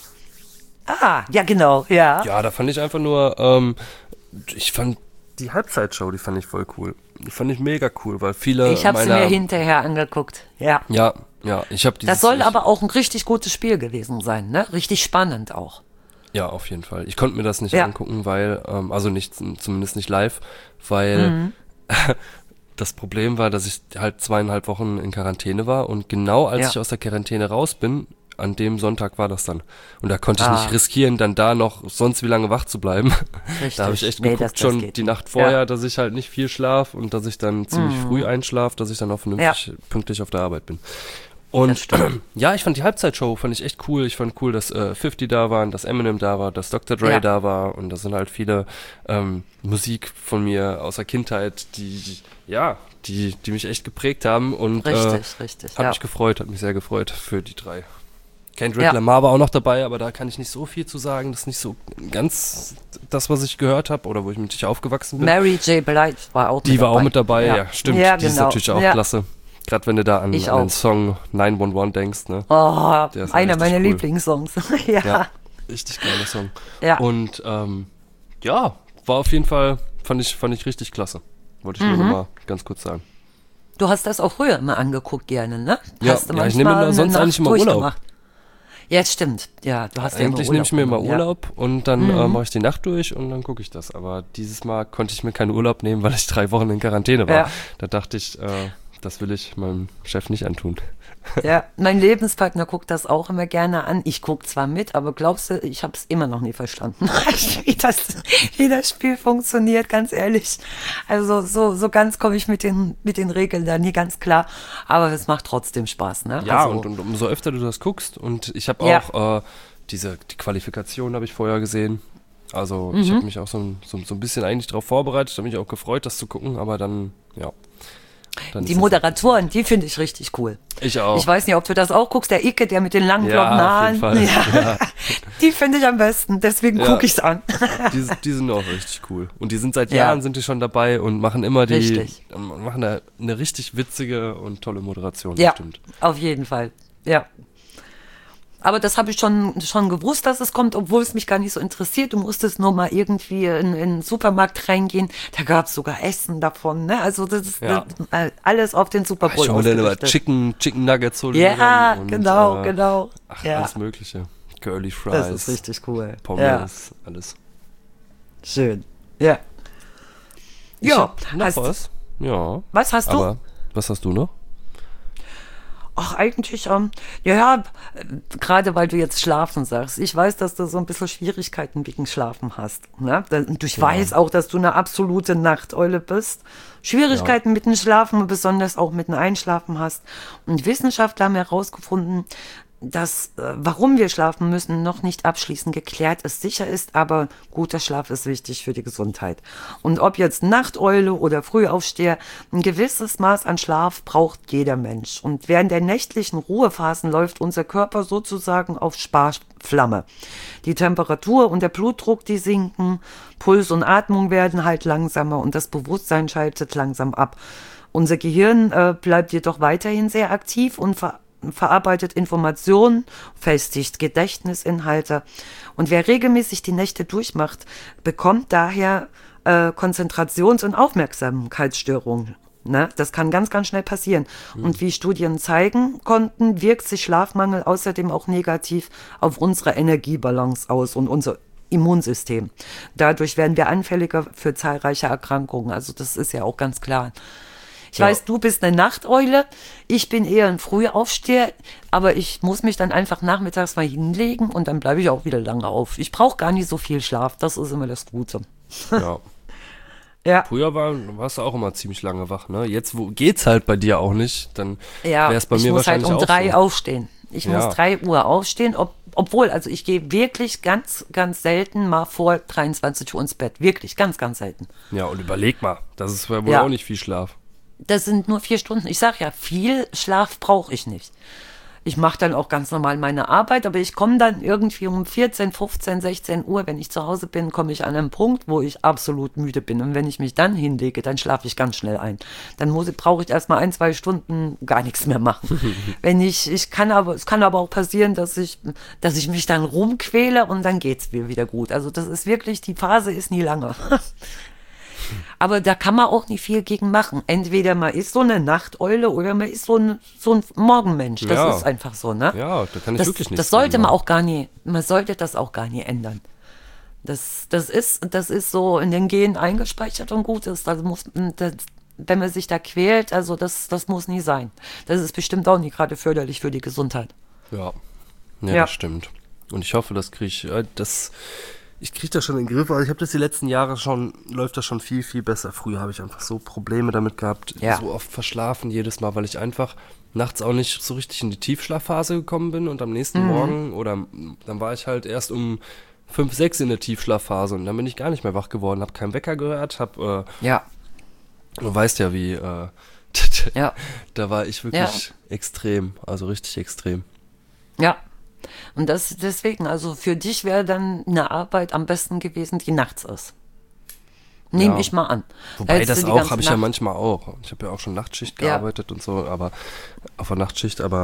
Ah, ja genau, ja. Ja, da fand ich einfach nur, ähm, ich fand die Halbzeitshow, die fand ich voll cool. Die fand ich mega cool, weil viele Ich habe sie meiner... mir hinterher angeguckt, ja. Ja, ja, ich habe dieses... Das soll ich, aber auch ein richtig gutes Spiel gewesen sein, ne? Richtig spannend auch. Ja, auf jeden Fall. Ich konnte mir das nicht Ja. angucken, weil, ähm, also nicht, zumindest nicht live, weil Mhm. das Problem war, dass ich halt zweieinhalb Wochen in Quarantäne war und genau als Ja. ich aus der Quarantäne raus bin, an dem Sonntag war das dann. Und da konnte ich Ah. nicht riskieren, dann da noch sonst wie lange wach zu bleiben. Richtig. Da habe ich echt Nee, geguckt, das- das schon geht die nicht. Nacht vorher, Ja. Mhm. dass ich halt nicht viel schlaf und dass ich dann ziemlich früh einschlafe, dass ich dann auch vernünftig pünktlich auf der Arbeit bin. Und ja, ich fand die Halbzeitshow fand ich echt cool. Ich fand cool, dass äh, fifty da waren, dass Eminem da war, dass Doktor Dre Ja. da war und das sind halt viele ähm, Musik von mir aus der Kindheit, die, die ja, die, die mich echt geprägt haben und Richtig, äh, richtig. hat Ja. mich gefreut, hat mich sehr gefreut für die drei. Kendrick Ja. Lamar war auch noch dabei, aber da kann ich nicht so viel zu sagen. Das ist nicht so ganz das, was ich gehört habe oder wo ich mit sich aufgewachsen bin. Mary J. Blige war auch Die mit war dabei. auch mit dabei, ja, stimmt. Ja, die ist genau. natürlich auch Ja. klasse. Gerade wenn du da an, Ich an den auch. Song nine one one denkst, ne? Oh, Der ist einer richtig meiner cool. Lieblingssongs. ja. Ja. Richtig geiler Song. Ja. Und ähm, ja, war auf jeden Fall, fand ich, fand ich richtig klasse. Wollte ich Mhm. nur noch mal ganz kurz sagen. Du hast das auch früher immer angeguckt gerne, ne? Ja, Hast du ja, ich nehme manchmal immer- sonst eine eigentlich Nacht immer Urlaub. durchgemacht? Ja, das stimmt. Ja, du hast Eigentlich ja nehme ich mir immer genommen, ja. Urlaub und dann äh, mache ich die Nacht durch und dann gucke ich das. Aber dieses Mal konnte ich mir keinen Urlaub nehmen, weil ich drei Wochen in Quarantäne war. Ja. Da dachte ich, äh, das will ich meinem Chef nicht antun. Ja, mein Lebenspartner guckt das auch immer gerne an. Ich gucke zwar mit, aber glaubst du, ich habe es immer noch nie verstanden, wie das, wie das Spiel funktioniert, ganz ehrlich. Also so, so ganz komme ich mit den, mit den Regeln da nie ganz klar, aber es macht trotzdem Spaß, ne? Ja, also, und, und umso öfter du das guckst und ich habe Ja. auch äh, diese die Qualifikation habe ich vorher gesehen. Also ich Mhm. habe mich auch so ein, so, so ein bisschen eigentlich darauf vorbereitet, habe mich auch gefreut, das zu gucken, aber dann, ja. Dann die ist es- Moderatoren, die finde ich richtig cool. Ich auch. Ich weiß nicht, ob du das auch guckst, der Icke, der mit den langen Ja, blonden auf Haaren. jeden Fall. Ja. Die finde ich am besten, deswegen Ja. gucke ich es an. Die, die sind auch richtig cool. Und die sind seit Ja. Jahren sind die schon dabei und machen immer die Richtig. machen eine, eine richtig witzige und tolle Moderation, Ja, bestimmt. auf jeden Fall. Ja. Aber das habe ich schon, schon gewusst, dass es kommt, obwohl es mich gar nicht so interessiert. Du musstest nur mal irgendwie in, in den Supermarkt reingehen. Da gab es sogar Essen davon. Ne? Also das ist Ja. das, alles auf den Super Bowl Ich hole dann immer ausgerichtet. Chicken, Chicken Nuggets hol ich mir Ja, dann und, genau, äh, genau. Ach, ja, alles mögliche. Curly Fries, das ist richtig cool. Pommes, Ja, alles. schön. Ja. Ich Ja, hab noch hast, was? Ja. was hast du? Aber was hast du noch? Ach, eigentlich, ähm, ja, ja, äh, gerade weil du jetzt Schlafen sagst. Ich weiß, dass du so ein bisschen Schwierigkeiten wegen Schlafen hast. Ne? Da- Und ich weiß auch, dass du eine absolute Nachteule bist. Schwierigkeiten mit dem Schlafen und besonders auch mit dem Einschlafen hast. Und Wissenschaftler haben herausgefunden, dass, äh, warum wir schlafen müssen, noch nicht abschließend geklärt ist. Sicher ist, aber guter Schlaf ist wichtig für die Gesundheit. Und ob jetzt Nachteule oder Frühaufsteher, ein gewisses Maß an Schlaf braucht jeder Mensch. Und während der nächtlichen Ruhephasen läuft unser Körper sozusagen auf Sparflamme. Die Temperatur und der Blutdruck, die sinken, Puls und Atmung werden halt langsamer und das Bewusstsein schaltet langsam ab. Unser Gehirn äh, bleibt jedoch weiterhin sehr aktiv und ver verarbeitet Informationen, festigt Gedächtnisinhalte. Und wer regelmäßig die Nächte durchmacht, bekommt daher äh, Konzentrations- und Aufmerksamkeitsstörungen. Ne? Das kann ganz, ganz schnell passieren. Und wie Studien zeigen konnten, wirkt sich Schlafmangel außerdem auch negativ auf unsere Energiebalance aus und unser Immunsystem. Dadurch werden wir anfälliger für zahlreiche Erkrankungen. Also das ist ja auch ganz klar. Ich Ja. weiß, du bist eine Nachteule, ich bin eher ein Frühaufsteher, aber ich muss mich dann einfach nachmittags mal hinlegen und dann bleibe ich auch wieder lange auf. Ich brauche gar nicht so viel Schlaf, das ist immer das Gute. Ja. Ja, Früher war, warst du auch immer ziemlich lange wach, ne? Jetzt wo, geht's halt bei dir auch nicht, dann ja wäre es bei ich mir muss halt wahrscheinlich um drei auch so. aufstehen. Ich Ja. muss drei Uhr aufstehen, ob, obwohl, also ich gehe wirklich ganz, ganz selten mal vor dreiundzwanzig Uhr ins Bett. Wirklich, ganz, ganz selten. Ja, und überleg mal, das ist wohl Ja. auch nicht viel Schlaf. Das sind nur vier Stunden. Ich sage ja, viel Schlaf brauche ich nicht. Ich mache dann auch ganz normal meine Arbeit, aber ich komme dann irgendwie um vierzehn, fünfzehn, sechzehn Uhr, wenn ich zu Hause bin, komme ich an einen Punkt, wo ich absolut müde bin. Und wenn ich mich dann hinlege, dann schlafe ich ganz schnell ein. Dann muss ich, brauche ich erstmal ein, zwei Stunden gar nichts mehr machen. Wenn ich, ich kann aber, es kann aber auch passieren, dass ich, dass ich mich dann rumquäle und dann geht's mir wieder gut. Also das ist wirklich, die Phase ist nie lange. Aber da kann man auch nicht viel gegen machen. Entweder man ist so eine Nachteule oder man ist so ein, so ein Morgenmensch. Das Ja. ist einfach so, ne? Ja, da kann ich das, wirklich nichts das sollte gegen man machen. auch gar nie, man sollte das auch gar nie ändern. Das, das ist, das ist so in den Genen eingespeichert und gut ist. Also muss, das, wenn man sich da quält, also das, das muss nie sein. Das ist bestimmt auch nicht gerade förderlich für die Gesundheit. Ja. Ja, Ja. das stimmt. Und ich hoffe, das kriege ich, äh, das, ich kriege das schon in den Griff. Also ich habe das die letzten Jahre schon, läuft das schon viel, viel besser. Früher habe ich einfach so Probleme damit gehabt, Ja. so oft verschlafen jedes Mal, weil ich einfach nachts auch nicht so richtig in die Tiefschlafphase gekommen bin und am nächsten Mhm. Morgen oder m, dann war ich halt erst um fünf, sechs in der Tiefschlafphase und dann bin ich gar nicht mehr wach geworden, habe keinen Wecker gehört, habe, Ja, äh, du weißt ja wie, äh, ja, da war ich wirklich extrem, also richtig extrem. ja. Und das deswegen, also für dich wäre dann eine Arbeit am besten gewesen, die nachts ist. Nehme Ja. ich mal an. Wobei Hättest du das die auch ganze habe ich ja Nacht- manchmal auch. Ich habe ja auch schon Nachtschicht Ja. gearbeitet und so, aber auf der Nachtschicht, aber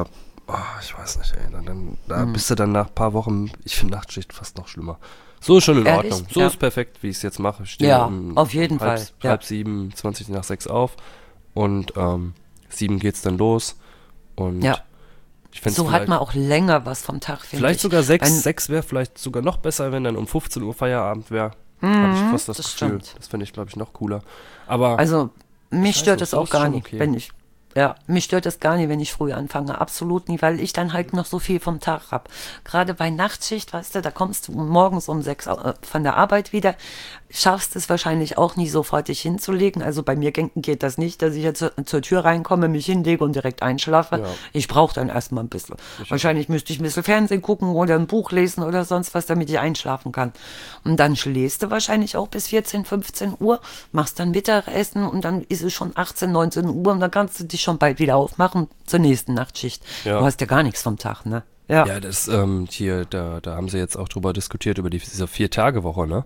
Oh, ich weiß nicht, ey. Dann, dann, da hm. bist du dann nach ein paar Wochen, ich finde Nachtschicht fast noch schlimmer. So ist schon in Ehrlich? Ordnung. So ja. ist perfekt, wie ich es jetzt mache. Ich stehe Ja, um auf jeden halb, Fall. Ja. halb sieben, zwanzig nach sechs auf und ähm, sieben geht's dann los. Und Ja. ich find's So hat man auch länger was vom Tag, finde ich. vielleicht sogar sechs, Wenn- sechs wäre vielleicht sogar noch besser, wenn dann um fünfzehn Uhr Feierabend wäre. Mhm, Habe ich fast das, das Gefühl. stimmt. Das finde ich, glaube ich, noch cooler. Aber Also mich weiß stört nicht, es so auch ist gar schon nicht, okay. wenn ich, ja, mich stört es gar nicht, wenn ich früh anfange, absolut nie, weil ich dann halt noch so viel vom Tag habe. Gerade bei Nachtschicht, weißt du, da kommst du morgens um sechs äh, von der Arbeit wieder, schaffst es wahrscheinlich auch nie sofort dich hinzulegen. Also bei mir ge- geht das nicht, dass ich jetzt zur, zur Tür reinkomme, mich hinlege und direkt einschlafe. Ja. Ich brauche dann erstmal ein bisschen. Wahrscheinlich müsste ich ein bisschen Fernsehen gucken oder ein Buch lesen oder sonst was, damit ich einschlafen kann. Und dann schläfst du wahrscheinlich auch bis vierzehn, fünfzehn Uhr, machst dann Mittagessen und dann ist es schon achtzehn, neunzehn Uhr und dann kannst du dich schon bald wieder aufmachen zur nächsten Nachtschicht. Ja. Du hast ja gar nichts vom Tag, ne? Ja, ja, das ähm, hier, da, da haben sie jetzt auch drüber diskutiert, über die, diese Vier-Tage-Woche, ne?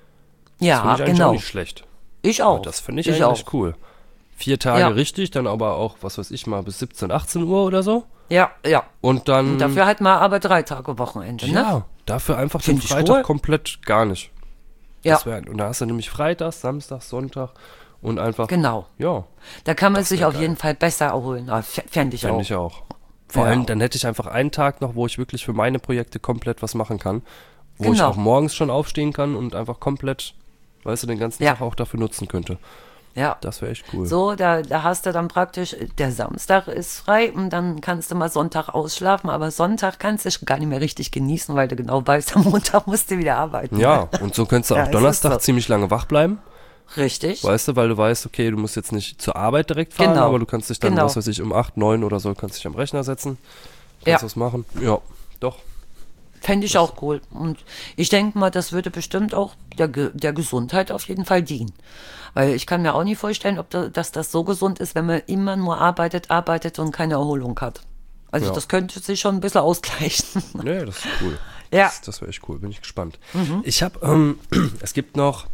Das ja finde ich eigentlich genau. auch nicht schlecht. Ich auch. Das finde ich, ich eigentlich auch. cool. Vier Tage Ja. richtig, dann aber auch, was weiß ich mal, bis siebzehn, achtzehn Uhr oder so. Ja, ja. Und dann, Und dafür hat man aber drei Tage Wochenende, ne? ja, dafür einfach den Find ich Freitag cool. komplett gar nicht. Ja, Das wär, und da hast du nämlich Freitag, Samstag, Sonntag und einfach, genau. ja, Da kann man Das sich wär auf geil. jeden Fall besser erholen. Ah, f- Fände ich fände auch. ich auch. Vor Ja. allem, dann hätte ich einfach einen Tag noch, wo ich wirklich für meine Projekte komplett was machen kann. Wo ich Genau. auch morgens schon aufstehen kann und einfach komplett, weißt du, den ganzen Ja. Tag auch dafür nutzen könnte. Ja. Das wäre echt cool. So, da, da hast du dann praktisch, der Samstag ist frei und dann kannst du mal Sonntag ausschlafen, aber Sonntag kannst du gar nicht mehr richtig genießen, weil du genau weißt, am Montag musst du wieder arbeiten. Ja, und so könntest du Ja, auch es ist Donnerstag so. ziemlich lange wach bleiben. Richtig. Weißt du, weil du weißt, okay, du musst jetzt nicht zur Arbeit direkt fahren, Genau. aber du kannst dich dann, Genau. was weiß ich, um acht, neun oder so, kannst dich am Rechner setzen. Ja. Kannst was machen. Ja, doch. Fände ich auch cool. Und ich denke mal, das würde bestimmt auch der, Ge- der Gesundheit auf jeden Fall dienen. Weil ich kann mir auch nicht vorstellen, ob da, dass das so gesund ist, wenn man immer nur arbeitet, arbeitet und keine Erholung hat. Also Ja. das könnte sich schon ein bisschen ausgleichen. Nee, das ist cool. Ja. Das, das wäre echt cool, bin ich gespannt. Ich habe, ähm, es gibt noch,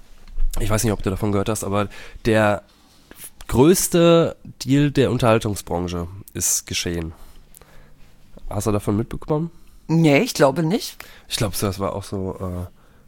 ich weiß nicht, ob du davon gehört hast, aber der größte Deal der Unterhaltungsbranche ist geschehen. Hast du davon mitbekommen? Nee, ich glaube nicht. Ich glaube, das war auch so, äh,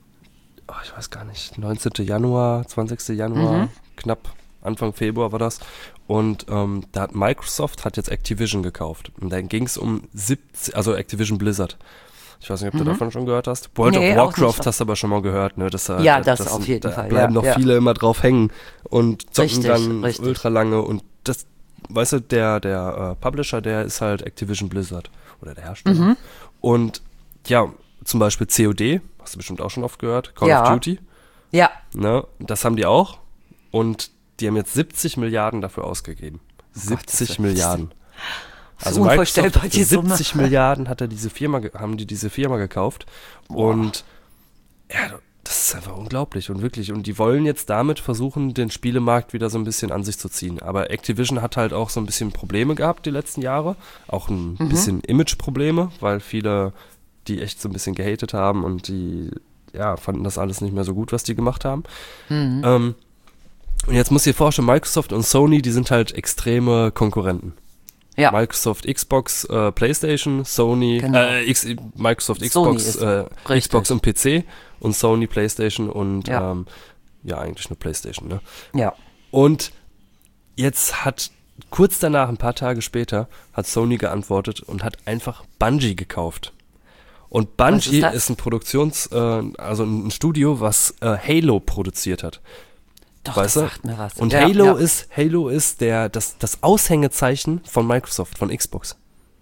oh, ich weiß gar nicht, neunzehnten Januar, zwanzigsten Januar, knapp Anfang Februar war das. Und ähm, da hat Microsoft hat jetzt Activision gekauft. Und dann ging es um siebzig, also Activision Blizzard. Ich weiß nicht, ob du davon schon gehört hast. World Nee, of auch Warcraft nicht. hast du aber schon mal gehört, ne? Das, äh, Ja, das auf jeden da Fall, bleiben ja, noch ja. viele immer drauf hängen und zocken Richtig, dann richtig. ultra lange. Und das, weißt du, der, der äh, Publisher, der ist halt Activision Blizzard. Oder der Hersteller. Mhm. Und ja, zum Beispiel C O D, hast du bestimmt auch schon oft gehört, Call Ja. of Duty, Ja, ne? Das haben die auch. Und die haben jetzt siebzig Milliarden dafür ausgegeben. siebzig Willen. Milliarden. ist Also unvorstellbar, Microsoft, die für Summe. siebzig Milliarden hat er diese Firma, ge- haben die diese Firma gekauft. Und ja, das ist einfach unglaublich und wirklich. Und die wollen jetzt damit versuchen, den Spielemarkt wieder so ein bisschen an sich zu ziehen. Aber Activision hat halt auch so ein bisschen Probleme gehabt die letzten Jahre. Auch ein Mhm. bisschen Image-Probleme, weil viele die echt so ein bisschen gehatet haben und die ja, fanden das alles nicht mehr so gut, was die gemacht haben. Mhm. Ähm, und jetzt muss ich dir vorstellen, Microsoft und Sony, die sind halt extreme Konkurrenten. ja. Microsoft Xbox, äh, PlayStation, Sony, Genau. äh, X, Microsoft Sony Xbox, ist äh, richtig. Xbox und P C und Sony PlayStation und Ja. ähm, ja, eigentlich nur PlayStation, ne? ja. Und jetzt hat kurz danach, ein paar Tage später, hat Sony geantwortet und hat einfach Bungie gekauft. Und Was Bungie ist das? ist ein Produktions, äh, also ein Studio, was äh, Halo produziert hat. Doch, Weißt das du? sagt mir was. Und ja, Halo ja. ist Halo ist der das das Aushängezeichen von Microsoft, von Xbox.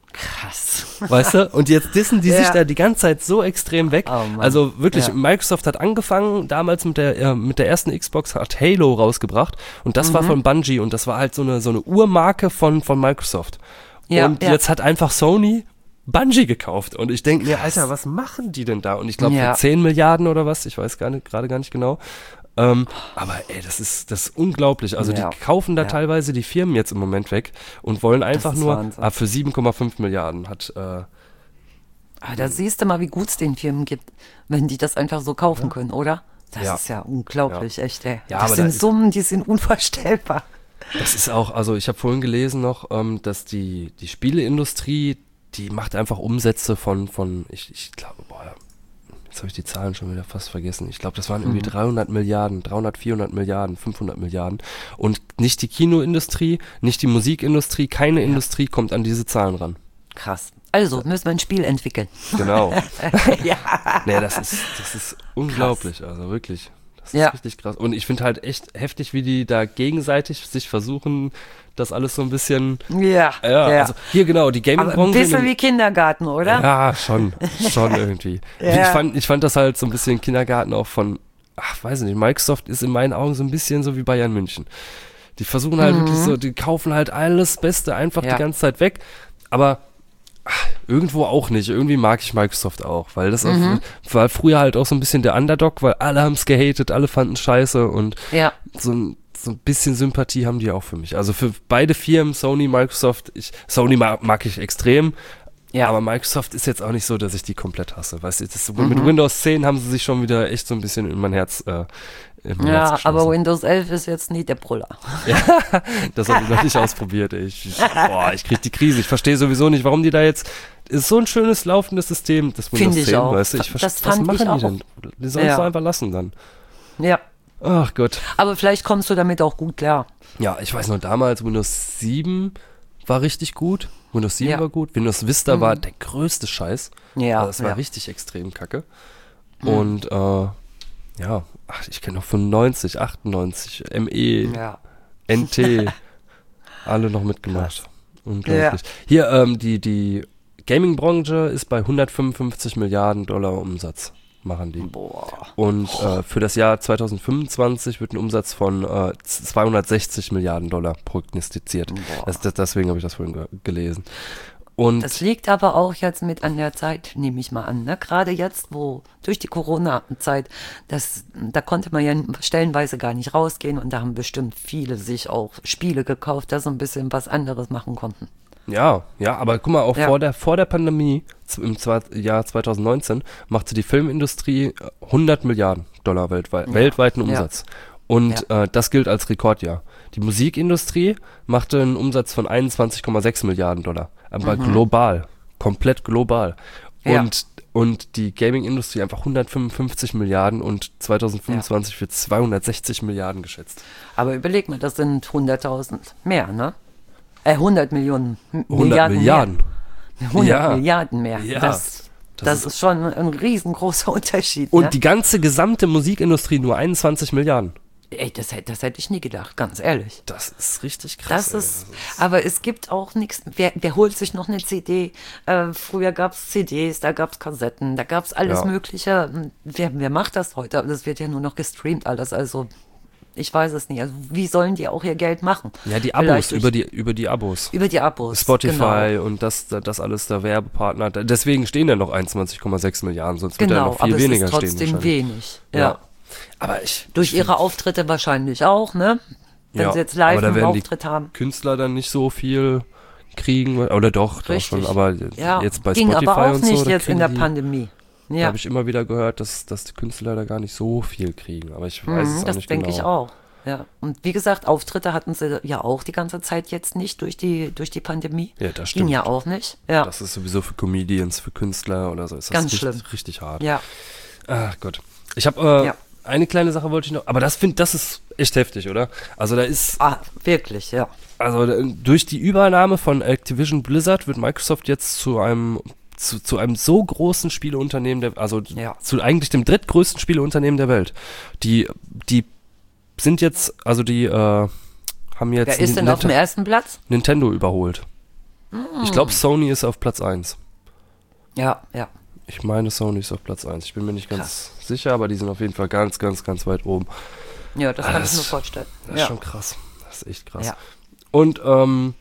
krass. Weißt du? Und jetzt dissen die sich Ja. da die ganze Zeit so extrem weg. Oh Mann. Also wirklich, Ja. Microsoft hat angefangen, damals mit der, äh, mit der ersten Xbox, hat Halo rausgebracht. Und das Mhm. war von Bungie. Und das war halt so eine, so eine Urmarke von, von Microsoft. Ja, und ja. jetzt hat einfach Sony Bungie gekauft. Und ich denke mir, Alter, was machen die denn da? Und ich glaube, Ja. für zehn Milliarden oder was, ich weiß gar nicht, gerade gar nicht genau. Ähm, aber ey, das ist, das ist unglaublich. Also Ja. die kaufen da Ja. teilweise die Firmen jetzt im Moment weg und wollen einfach ist nur, Wahnsinn. ah, für sieben Komma fünf Milliarden hat, äh, Aber da siehst du mal, wie gut es den Firmen gibt, wenn die das einfach so kaufen können, oder? Das Ja. ist ja unglaublich, echt, ey. Ja, das aber sind da ist- Summen, die sind unvorstellbar. Das ist auch, also ich habe vorhin gelesen noch, ähm, dass die, die Spieleindustrie die macht einfach Umsätze von, von ich, ich glaube, boah, jetzt habe ich die Zahlen schon wieder fast vergessen. Ich glaube, das waren irgendwie Mhm. dreihundert Milliarden, dreihundert, vierhundert Milliarden, fünfhundert Milliarden. Und nicht die Kinoindustrie, nicht die Musikindustrie, keine Industrie kommt an diese Zahlen ran. Krass. Also, müssen wir ein Spiel entwickeln. Genau. Ja. Nee, das ist, das ist unglaublich, also wirklich. Das ist Ja. richtig krass. Und ich finde halt echt heftig, wie die da gegenseitig sich versuchen, das alles so ein bisschen. Ja. Ja, ja. also hier genau, die Aber ein Gaming-Branche. in bisschen den- wie Kindergarten, oder? Ja, schon, schon irgendwie. Ja. Ich, fand, ich fand das halt so ein bisschen Kindergarten auch von, ach, weiß nicht, Microsoft ist in meinen Augen so ein bisschen so wie Bayern München. Die versuchen halt wirklich so, die kaufen halt alles Beste einfach Ja. die ganze Zeit weg, aber ach, irgendwo auch nicht. Irgendwie mag ich Microsoft auch, weil das auch, war früher halt auch so ein bisschen der Underdog, weil alle haben es gehatet, alle fanden es scheiße und Ja. so ein, so ein bisschen Sympathie haben die auch für mich. Also für beide Firmen, Sony, Microsoft, ich, Sony mag, mag ich extrem, Ja. aber Microsoft ist jetzt auch nicht so, dass ich die komplett hasse. Weißt du, das, mit Windows zehn haben sie sich schon wieder echt so ein bisschen in mein Herz äh, in mein Ja, Herz aber geschlossen. Windows elf ist jetzt nie der Brüller. Das habe ich noch nicht ausprobiert. Ey. Ich, ich, boah, ich krieg die Krise. Ich verstehe sowieso nicht, warum die da jetzt. Ist so ein schönes laufendes System, das Windows Finde ich zehn, auch. weißt du? Ich verstehe, Das was fand machen ich die auch. denn? Die sollen es Ja. doch einfach lassen dann. Ja. Ach Gott. Aber vielleicht kommst du damit auch gut klar. Ja, ich weiß noch, damals Windows sieben war richtig gut. Windows sieben Ja. war gut. Windows Vista war der größte Scheiß. Ja, Also das war ja. richtig extrem kacke. Und äh, ja, ach, ich kenne noch fünfundneunzig, achtundneunzig, M E, Ja. N T, alle noch mitgemacht. Unglaublich. Hier, ähm, die, die Gaming-Branche ist bei hundertfünfundfünfzig Milliarden Dollar Umsatz, machen die. Boah. Und äh, für das Jahr zweitausendfünfundzwanzig wird ein Umsatz von äh, zweihundertsechzig Milliarden Dollar prognostiziert. Boah. Das, das, deswegen habe ich das vorhin ge gelesen. Und Das liegt aber auch jetzt mit an der Zeit, nehme ich mal an. Ne? Gerade jetzt, wo durch die Corona-Zeit, das, da konnte man ja stellenweise gar nicht rausgehen und da haben bestimmt viele sich auch Spiele gekauft, dass sie ein bisschen was anderes machen konnten. ja, ja, aber guck mal, auch Ja. vor der vor der Pandemie, z- im Zwa- Jahr zweitausendneunzehn, machte die Filmindustrie äh, hundert Milliarden Dollar weltweit, weltweiten Ja. Umsatz. Und äh, das gilt als Rekordjahr. Die Musikindustrie machte einen Umsatz von einundzwanzig Komma sechs Milliarden Dollar. Aber global. Komplett global. Mhm. Ja. Und, und die Gaming-Industrie einfach hundertfünfundfünfzig Milliarden und zweitausendfünfundzwanzig wird zweihundertsechzig Milliarden geschätzt. Aber überleg mal, das sind hunderttausend mehr, ne? Äh, hundert Millionen. M- hundert Milliarden Milliarden. mehr. hundert Ja. Milliarden mehr. Ja. Das, Das das, ist- ist schon ein riesengroßer Unterschied. Und ne? die ganze gesamte Musikindustrie nur einundzwanzig Milliarden. Ey, das, hätt- das hätte ich nie gedacht, ganz ehrlich. Das ist richtig krass. Das ey. ist, aber es gibt auch nichts. Wer, wer holt sich noch eine C D? Äh, früher gab es C Ds, da gab es Kassetten, da gab es alles Ja. Mögliche. Wer, wer macht das heute? Das wird ja nur noch gestreamt alles. Also ich weiß es nicht. Also wie sollen die auch ihr Geld machen? Ja, die Abos, Vielleicht durch- über die, über die Abos. über die Abos. Spotify Genau. und das, das alles der Werbepartner. Da- Deswegen stehen ja noch einundzwanzig Komma sechs Milliarden, sonst wird ja Genau, noch viel aber weniger es ist stehen. trotzdem wahrscheinlich. wenig. Ja. Ja. Aber ich. Durch ich ihre Auftritte wahrscheinlich auch, ne? Wenn Ja, sie jetzt live aber da einen werden die Auftritt haben. Künstler dann nicht so viel kriegen. Oder doch, doch Richtig. schon. Aber Ja, jetzt bei ging Spotify aber auch und so. nicht da jetzt in kriegen der die, Pandemie. Da Ja, habe ich immer wieder gehört, dass, dass die Künstler da gar nicht so viel kriegen. Aber ich weiß es mhm, auch das nicht denke genau. ich auch. Ja. Und wie gesagt, Auftritte hatten sie ja auch die ganze Zeit jetzt nicht durch die, durch die Pandemie. Ja, das Ging stimmt. ja auch nicht. Ja, Das ist sowieso für Comedians, für Künstler oder so. Ist das Ganz richtig, schlimm. richtig hart. ja. Ach Gott. Ich habe äh, Ja. eine kleine Sache wollte ich noch, aber das finde das ist echt heftig, oder? Also da ist, Ah, wirklich, ja. also da- durch die Übernahme von Activision Blizzard wird Microsoft jetzt zu einem zu, zu einem so großen Spieleunternehmen, der, also Ja. zu eigentlich dem drittgrößten Spieleunternehmen der Welt. Die, die sind jetzt, also die äh, haben jetzt Wer ist denn Nint- auf dem ersten Platz? Nintendo überholt. Mm. Ich glaube, Sony ist auf Platz eins. Ja, ja. Ich meine, Sony ist auf Platz eins. Ich bin mir nicht ganz sicher, aber die sind auf jeden Fall ganz, ganz, ganz weit oben. Ja, das kann Das- ich mir vorstellen. Das ist Ja. schon krass. Das ist echt krass. Ja. Und, ähm,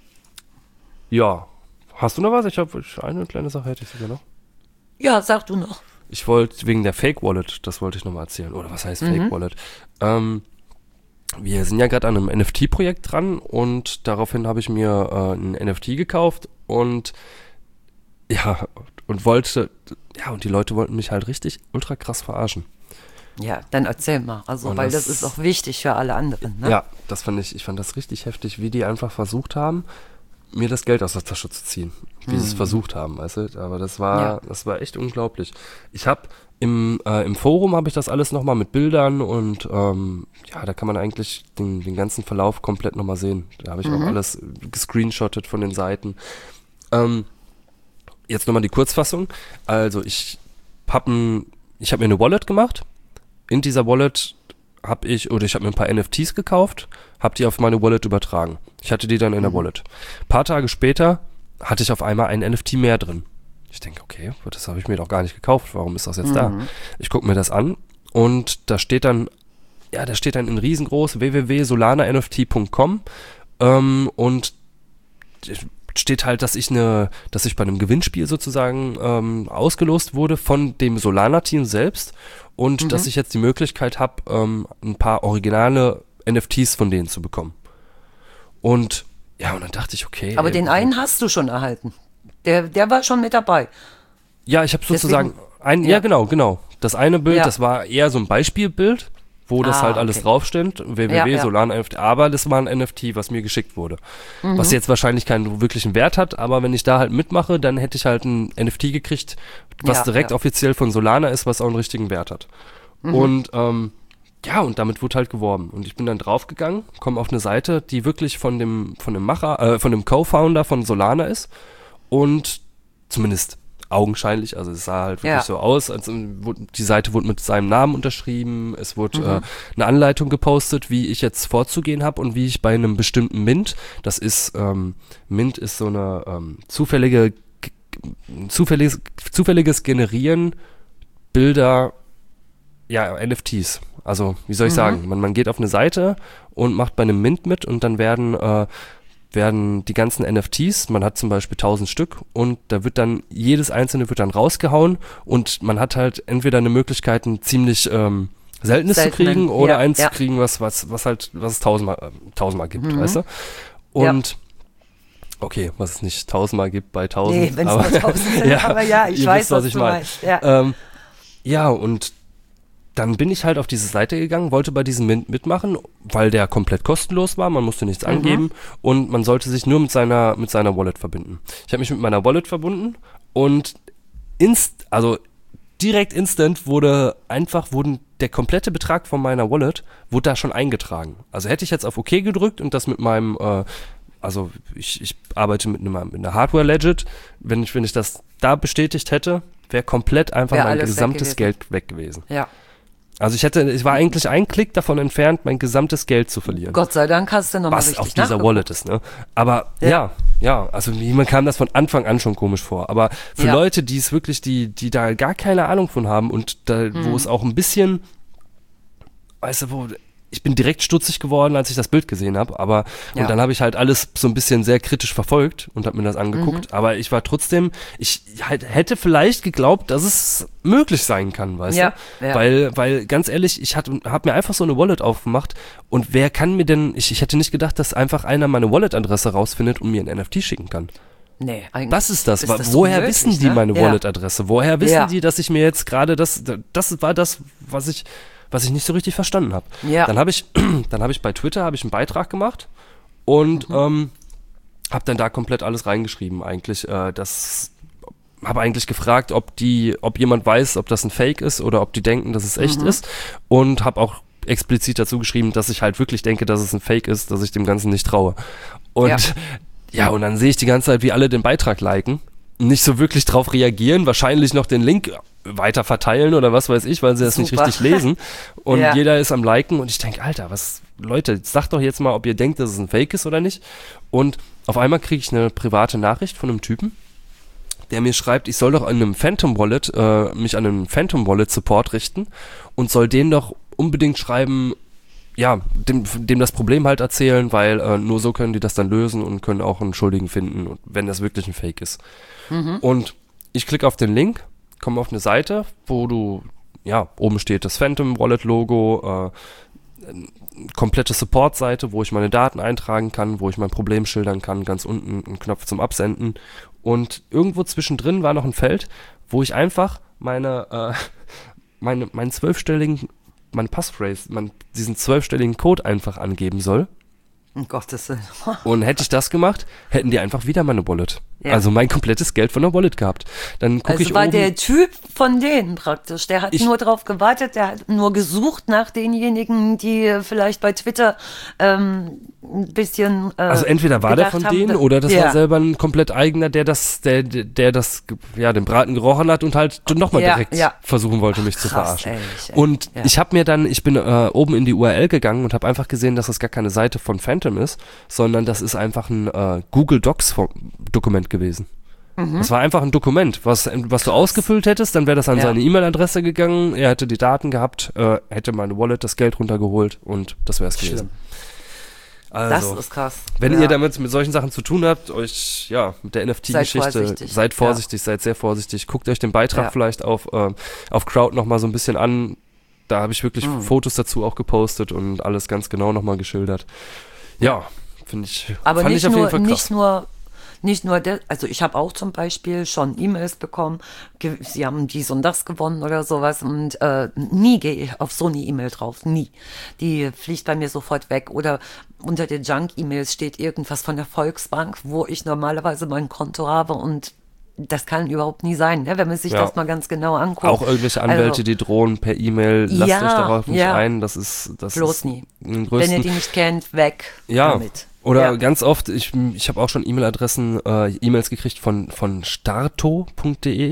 ja. Hast du noch was? Ich habe eine kleine Sache hätte ich sogar noch. ja, sag du noch. Ich wollte wegen der Fake Wallet, das wollte ich nochmal erzählen. Oder was heißt Fake Wallet? Ähm, wir sind ja gerade an einem N F T-Projekt dran und daraufhin habe ich mir äh, ein N F T gekauft und ja, und wollte, ja, und die Leute wollten mich halt richtig ultra krass verarschen. Ja, dann erzähl mal. Also, Und weil das- das ist auch wichtig für alle anderen. Ne? Ja, das fand ich, ich fand das richtig heftig, wie die einfach versucht haben, mir das Geld aus der Tasche zu ziehen, wie mhm. sie es versucht haben, weißt du? Aber das war, ja. das war echt unglaublich. Ich habe im, äh, im Forum habe ich das alles nochmal mit Bildern und ähm, ja, da kann man eigentlich den, den ganzen Verlauf komplett nochmal sehen. Da habe ich mhm. auch alles gescreenshottet von den Seiten. Ähm, jetzt nochmal die Kurzfassung. Also ich habe ich hab mir eine Wallet gemacht. In dieser Wallet habe ich, oder ich habe mir ein paar N F Ts gekauft, habe die auf meine Wallet übertragen. Ich hatte die dann in der Wallet. Ein paar Tage später hatte ich auf einmal ein N F T mehr drin. Ich denke, okay, das habe ich mir doch gar nicht gekauft. Warum ist das jetzt mhm. da? Ich gucke mir das an und da steht dann, ja, da steht dann in riesengroß w w w punkt solana n f t punkt com ähm, und steht halt, dass ich eine, dass ich bei einem Gewinnspiel sozusagen ähm, ausgelost wurde von dem Solana-Team selbst und mhm. dass ich jetzt die Möglichkeit habe, ähm, ein paar originale N F Ts von denen zu bekommen. Und ja, und dann dachte ich, okay. Aber ey, den einen hast du schon erhalten. Der, der war schon mit dabei. Ja, ich habe sozusagen ein, ja. ja genau, genau. Das eine Bild, ja. das war eher so ein Beispielbild, wo das ah, halt alles okay. draufsteht, w w w punkt solana N F T, ja, ja. aber das war ein N F T, was mir geschickt wurde. Mhm. Was jetzt wahrscheinlich keinen wirklichen Wert hat, aber wenn ich da halt mitmache, dann hätte ich halt ein N F T gekriegt, was ja, direkt ja. offiziell von Solana ist, was auch einen richtigen Wert hat. Mhm. Und ähm, ja, und damit wurde halt geworben. Und ich bin dann draufgegangen, komme auf eine Seite, die wirklich von dem, von dem Macher, äh, von dem Co-Founder von Solana ist und zumindest augenscheinlich, also es sah halt wirklich ja. so aus, als die Seite wurde mit seinem Namen unterschrieben, es wurde mhm. äh, eine Anleitung gepostet, wie ich jetzt vorzugehen habe und wie ich bei einem bestimmten Mint, das ist, ähm, Mint ist so eine ähm, zufällige, g- zufälliges, zufälliges Generieren Bilder, ja, N F Ts. Also, wie soll ich mhm. sagen, man, man geht auf eine Seite und macht bei einem Mint mit und dann werden äh, werden die ganzen N F Ts, man hat zum Beispiel tausend Stück und da wird dann, jedes einzelne wird dann rausgehauen und man hat halt entweder eine Möglichkeit, ein ziemlich ähm, seltenes Seltenen. zu kriegen oder ja, eins ja. zu kriegen, was, was, was halt, was es tausendmal, äh, tausendmal gibt, mhm. weißt du? Und, ja. okay, was es nicht tausendmal gibt bei tausend. Nee, wenn es nur tausend sind, ja, aber ja, ich weiß, wisst, was, was ich du meinst. Ja. Ähm, ja, und dann bin ich halt auf diese Seite gegangen, wollte bei diesem Mint mitmachen, weil der komplett kostenlos war, man musste nichts mhm. angeben und man sollte sich nur mit seiner mit seiner Wallet verbinden. Ich habe mich mit meiner Wallet verbunden und inst, also direkt instant wurde einfach, wurden der komplette Betrag von meiner Wallet, wurde da schon eingetragen. Also hätte ich jetzt auf OK gedrückt und das mit meinem, äh, also ich, ich arbeite mit, einer, mit einer Hardware-Legit, wenn ich, wenn ich das da bestätigt hätte, wäre komplett einfach wär mein gesamtes weg Geld weg gewesen. Ja. Also ich hätte, ich war eigentlich ein Klick davon entfernt, mein gesamtes Geld zu verlieren. Gott sei Dank hast du nochmal richtig was auf dieser nachgeguckt. Wallet ist, ne? Aber ja, ja, ja, also mir kam das von Anfang an schon komisch vor. Aber für ja. Leute, die es wirklich, die, die da gar keine Ahnung von haben und da, mhm. wo es auch ein bisschen, weißt du, wo, ich bin direkt stutzig geworden, als ich das Bild gesehen habe, aber ja. und dann habe ich halt alles so ein bisschen sehr kritisch verfolgt und habe mir das angeguckt, mhm. aber ich war trotzdem, ich halt, hätte vielleicht geglaubt, dass es möglich sein kann, weißt ja. du? Ja. Weil, weil ganz ehrlich, ich habe mir einfach so eine Wallet aufgemacht und wer kann mir denn, ich, ich hätte nicht gedacht, dass einfach einer meine Wallet-Adresse rausfindet und mir ein N F T schicken kann. Nee, eigentlich das ist das. ist das Woher unmöglich, wissen die ne? meine ja. Wallet-Adresse? Woher wissen ja. die, dass ich mir jetzt gerade das, das war das, was ich was ich nicht so richtig verstanden habe. Ja. Dann habe ich, dann habe ich bei Twitter habe ich einen Beitrag gemacht und mhm. ähm, habe dann da komplett alles reingeschrieben. Eigentlich, äh, das habe eigentlich gefragt, ob die, ob jemand weiß, ob das ein Fake ist oder ob die denken, dass es echt mhm. ist und habe auch explizit dazu geschrieben, dass ich halt wirklich denke, dass es ein Fake ist, dass ich dem Ganzen nicht traue. Und ja, ja und dann sehe ich die ganze Zeit, wie alle den Beitrag liken, nicht so wirklich drauf reagieren, wahrscheinlich noch den Link weiter verteilen oder was weiß ich, weil sie das Super. nicht richtig lesen und ja. jeder ist am Liken und ich denke, Alter, was, Leute, sagt doch jetzt mal, ob ihr denkt, dass es ein Fake ist oder nicht. Und auf einmal kriege ich eine private Nachricht von einem Typen, der mir schreibt, ich soll doch an einem Phantom Wallet, äh, mich an einen Phantom Wallet Support richten und soll denen doch unbedingt schreiben, ja, dem, dem das Problem halt erzählen, weil äh, nur so können die das dann lösen und können auch einen Schuldigen finden, wenn das wirklich ein Fake ist. Mhm. Und ich klicke auf den Link, komme auf eine Seite, wo du, ja, oben steht das Phantom Wallet Logo, äh, eine komplette Support-Seite, wo ich meine Daten eintragen kann, wo ich mein Problem schildern kann, ganz unten ein Knopf zum Absenden und irgendwo zwischendrin war noch ein Feld, wo ich einfach meine, äh, meine, meinen zwölfstelligen, meine Passphrase, mein, diesen zwölfstelligen Code einfach angeben soll Um Gottes Willen. Und hätte ich das gemacht, hätten die einfach wieder meine Wallet. Ja. Also mein komplettes Geld von der Wallet gehabt. Dann gucke Also ich war oben. der Typ von denen praktisch. Der hat Ich- nur drauf gewartet, der hat nur gesucht nach denjenigen, die vielleicht bei Twitter ähm, ein bisschen. Äh, Also entweder war der gedacht von haben, denen dass- oder das ja. war selber ein komplett eigener, der das, der, der, der das, ge- ja, den Braten gerochen hat und halt nochmal Ja, direkt ja. versuchen wollte, mich zu Krass, verarschen. ehrlich, ey. Und Ja. ich habe mir dann, ich bin äh, oben in die U R L gegangen und habe einfach gesehen, dass das gar keine Seite von Phantom ist, sondern das ist einfach ein äh, Google Docs Dokument gewesen. Mhm. Das war einfach ein Dokument, was, was du ausgefüllt hättest, dann wäre das an Ja. seine E-Mail-Adresse gegangen, er hätte die Daten gehabt, äh, hätte meine Wallet das Geld runtergeholt und das wäre es gewesen. Also, Das ist krass. wenn ja. ihr damit mit solchen Sachen zu tun habt, euch ja mit der N F T-Geschichte, Seid vorsichtig. seid vorsichtig, seid sehr vorsichtig. Guckt euch den Beitrag Ja. vielleicht auf, äh, auf Crowd nochmal so ein bisschen an. Da habe ich wirklich Mhm. Fotos dazu auch gepostet und alles ganz genau nochmal geschildert. Ja, finde ich, Aber fand nicht ich auf nur, jeden Fall krass. nicht nur, nicht nur, de, also ich habe auch zum Beispiel schon E-Mails bekommen, ge, sie haben dies und das gewonnen oder sowas und äh, nie gehe ich auf so eine E-Mail drauf, nie. Die fliegt bei mir sofort weg oder unter den Junk-E-Mails steht irgendwas von der Volksbank, wo ich normalerweise mein Konto habe und das kann überhaupt nie sein, ne? Wenn man sich Ja. das mal ganz genau anguckt. Auch irgendwelche Anwälte, Also, die drohen per E-Mail, lasst Ja, euch darauf nicht ja. ein, das ist, das bloß ist nie. im Wenn größten ihr die nicht kennt, weg Ja, damit. oder Ja. ganz oft, ich, ich habe auch schon E-Mail-Adressen, äh, E-Mails gekriegt von, von starto punkt de,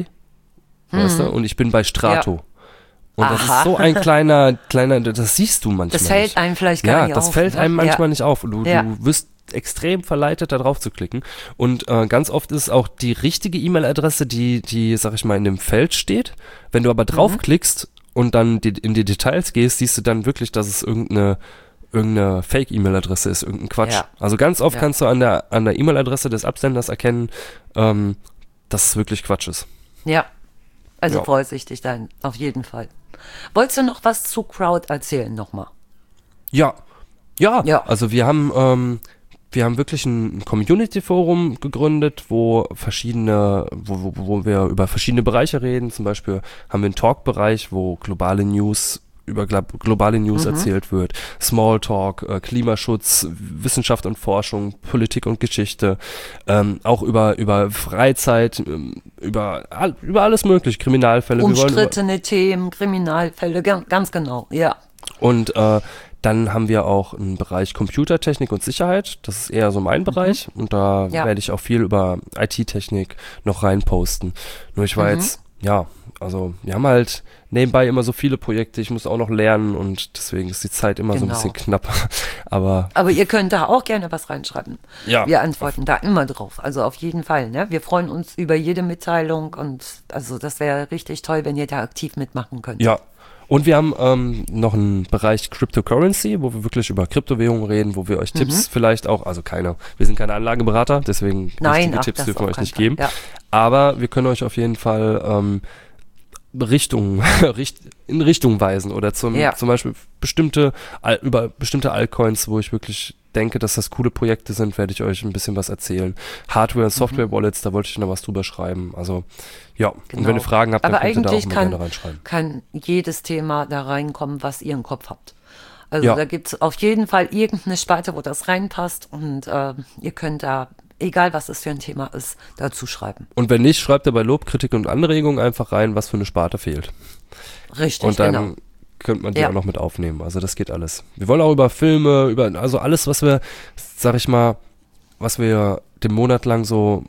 weißt du, und ich bin bei Strato. Ja. Und das Aha. ist so ein kleiner, kleiner, das siehst du manchmal Das fällt nicht. einem vielleicht gar Ja, nicht das auf. fällt ne? einem manchmal ja. nicht auf. Du, Ja. du wirst extrem verleitet, da drauf zu klicken. Und äh, ganz oft ist auch die richtige E-Mail-Adresse, die, die, sag ich mal, in dem Feld steht. Wenn du aber draufklickst und dann die, in die Details gehst, siehst du dann wirklich, dass es irgendeine irgendeine Fake-E-Mail-Adresse ist, irgendein Quatsch. Ja. Also ganz oft Ja. kannst du an der, an der E-Mail-Adresse des Absenders erkennen, ähm, dass es wirklich Quatsch ist. Ja, also Ja. vorsichtig dann, auf jeden Fall. Wolltest du noch was zu Crowd erzählen nochmal? Ja, ja, Ja. also wir haben, ähm, wir haben wirklich ein Community-Forum gegründet, wo verschiedene, wo, wo, wo wir über verschiedene Bereiche reden. Zum Beispiel haben wir einen Talk-Bereich, wo globale News über gla- globale News Mhm. erzählt wird, Smalltalk, äh, Klimaschutz, Wissenschaft und Forschung, Politik und Geschichte, ähm, auch über über Freizeit, ähm, über all, über alles mögliche, Kriminalfälle. Wir wollen über, Umstrittene Themen, Kriminalfälle, ga- ganz genau, ja. Und äh, dann haben wir auch einen Bereich Computertechnik und Sicherheit. Das ist eher so mein Bereich. Und da Ja. werde ich auch viel über I T-Technik noch reinposten. Nur ich war Mhm. jetzt, ja, also wir haben halt nebenbei immer so viele Projekte. Ich muss auch noch lernen und deswegen ist die Zeit immer so ein Genau. bisschen knapp. Aber Aber ihr könnt da auch gerne was reinschreiben. ja, Wir antworten da immer drauf, also auf jeden Fall. Ne? Wir freuen uns über jede Mitteilung und also das wäre richtig toll, wenn ihr da aktiv mitmachen könnt. ja. Und wir haben ähm, noch einen Bereich Cryptocurrency, wo wir wirklich über Kryptowährungen reden, wo wir euch Tipps vielleicht auch, also keine, wir sind keine Anlageberater, deswegen Nein, richtige ach, Tipps das dürfen wir auf euch keinen nicht Fall. geben. Ja. Aber wir können euch auf jeden Fall ähm, Richtungen, richt, in Richtung weisen oder zum, Ja. zum Beispiel bestimmte, Al- über bestimmte Altcoins, wo ich wirklich denke, dass das coole Projekte sind, werde ich euch ein bisschen was erzählen. Hardware- und Software-Wallets, da wollte ich noch was drüber schreiben. Also ja, und Genau. wenn ihr Fragen habt, dann Aber könnt ihr da auch eigentlich mal kann, gerne reinschreiben. kann jedes Thema da reinkommen, was ihr im Kopf habt. Also Ja. da gibt es auf jeden Fall irgendeine Sparte, wo das reinpasst und äh, ihr könnt da, egal was es für ein Thema ist, dazu schreiben. Und wenn nicht, schreibt ihr bei Lob, Kritik und Anregungen einfach rein, was für eine Sparte fehlt. Richtig, Und dann genau. könnte man die Ja. auch noch mit aufnehmen. Also das geht alles. Wir wollen auch über Filme, über, also alles, was wir, sag ich mal, was wir den Monat lang so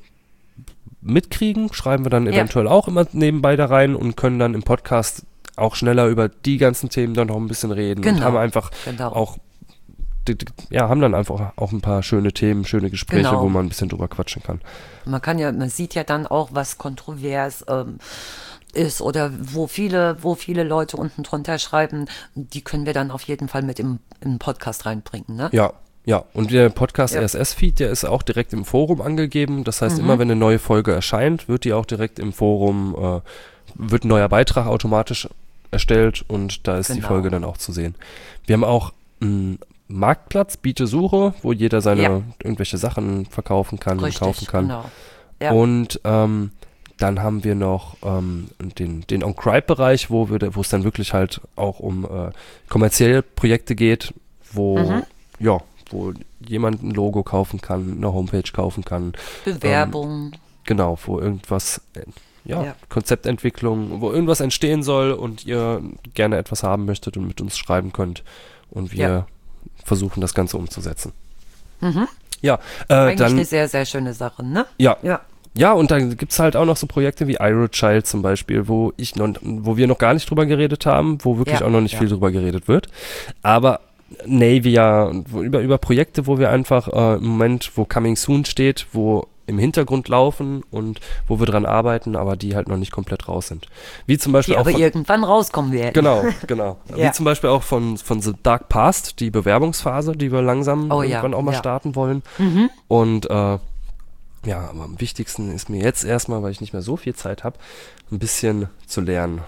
mitkriegen, schreiben wir dann Ja. eventuell auch immer nebenbei da rein und können dann im Podcast auch schneller über die ganzen Themen dann noch ein bisschen reden. Und Genau. haben einfach Genau. auch, die- die- ja, haben dann einfach auch ein paar schöne Themen, schöne Gespräche, Genau. wo man ein bisschen drüber quatschen kann. Man kann ja, man sieht ja dann auch, was kontrovers ähm, ist oder wo viele, wo viele Leute unten drunter schreiben, die können wir dann auf jeden Fall mit im, im Podcast reinbringen, ne? Ja, ja. Und der Podcast Ja. R S S-Feed, der ist auch direkt im Forum angegeben. Das heißt, immer wenn eine neue Folge erscheint, wird die auch direkt im Forum, äh, wird ein neuer Beitrag automatisch erstellt und da ist die Genau. Folge dann auch zu sehen. Wir haben auch einen Marktplatz, Biete Suche, wo jeder seine Ja. irgendwelche Sachen verkaufen kann und kaufen kann. genau. Ja. Und ähm, dann haben wir noch ähm, den, den On-Cribe-Bereich, wo, wir, da- wo es dann wirklich halt auch um äh, kommerzielle Projekte geht, wo, Mhm. ja, wo jemand ein Logo kaufen kann, eine Homepage kaufen kann. Bewerbung. Ähm, genau, wo irgendwas, äh, ja, Ja. Konzeptentwicklung, wo irgendwas entstehen soll und ihr gerne etwas haben möchtet und mit uns schreiben könnt. Und wir Ja. versuchen, das Ganze umzusetzen. Mhm. Ja, äh, Eigentlich dann, eine sehr, sehr schöne Sache, ne? ja, Ja. ja, und dann gibt es halt auch noch so Projekte wie Irochild zum Beispiel, wo ich noch, wo wir noch gar nicht drüber geredet haben, wo wirklich Ja, auch noch nicht ja. viel drüber geredet wird. Aber Navia, wo, über, über Projekte, wo wir einfach äh, im Moment, wo Coming Soon steht, wo im Hintergrund laufen und wo wir dran arbeiten, aber die halt noch nicht komplett raus sind. Wie zum Beispiel Die auch aber von, irgendwann rauskommen werden. Genau, genau. Ja. Wie zum Beispiel auch von, von The Dark Past, die Bewerbungsphase, die wir langsam Oh ja, irgendwann auch mal ja. starten wollen. Mhm. Und äh, ja, aber am wichtigsten ist mir jetzt erstmal, weil ich nicht mehr so viel Zeit habe, ein bisschen zu lernen.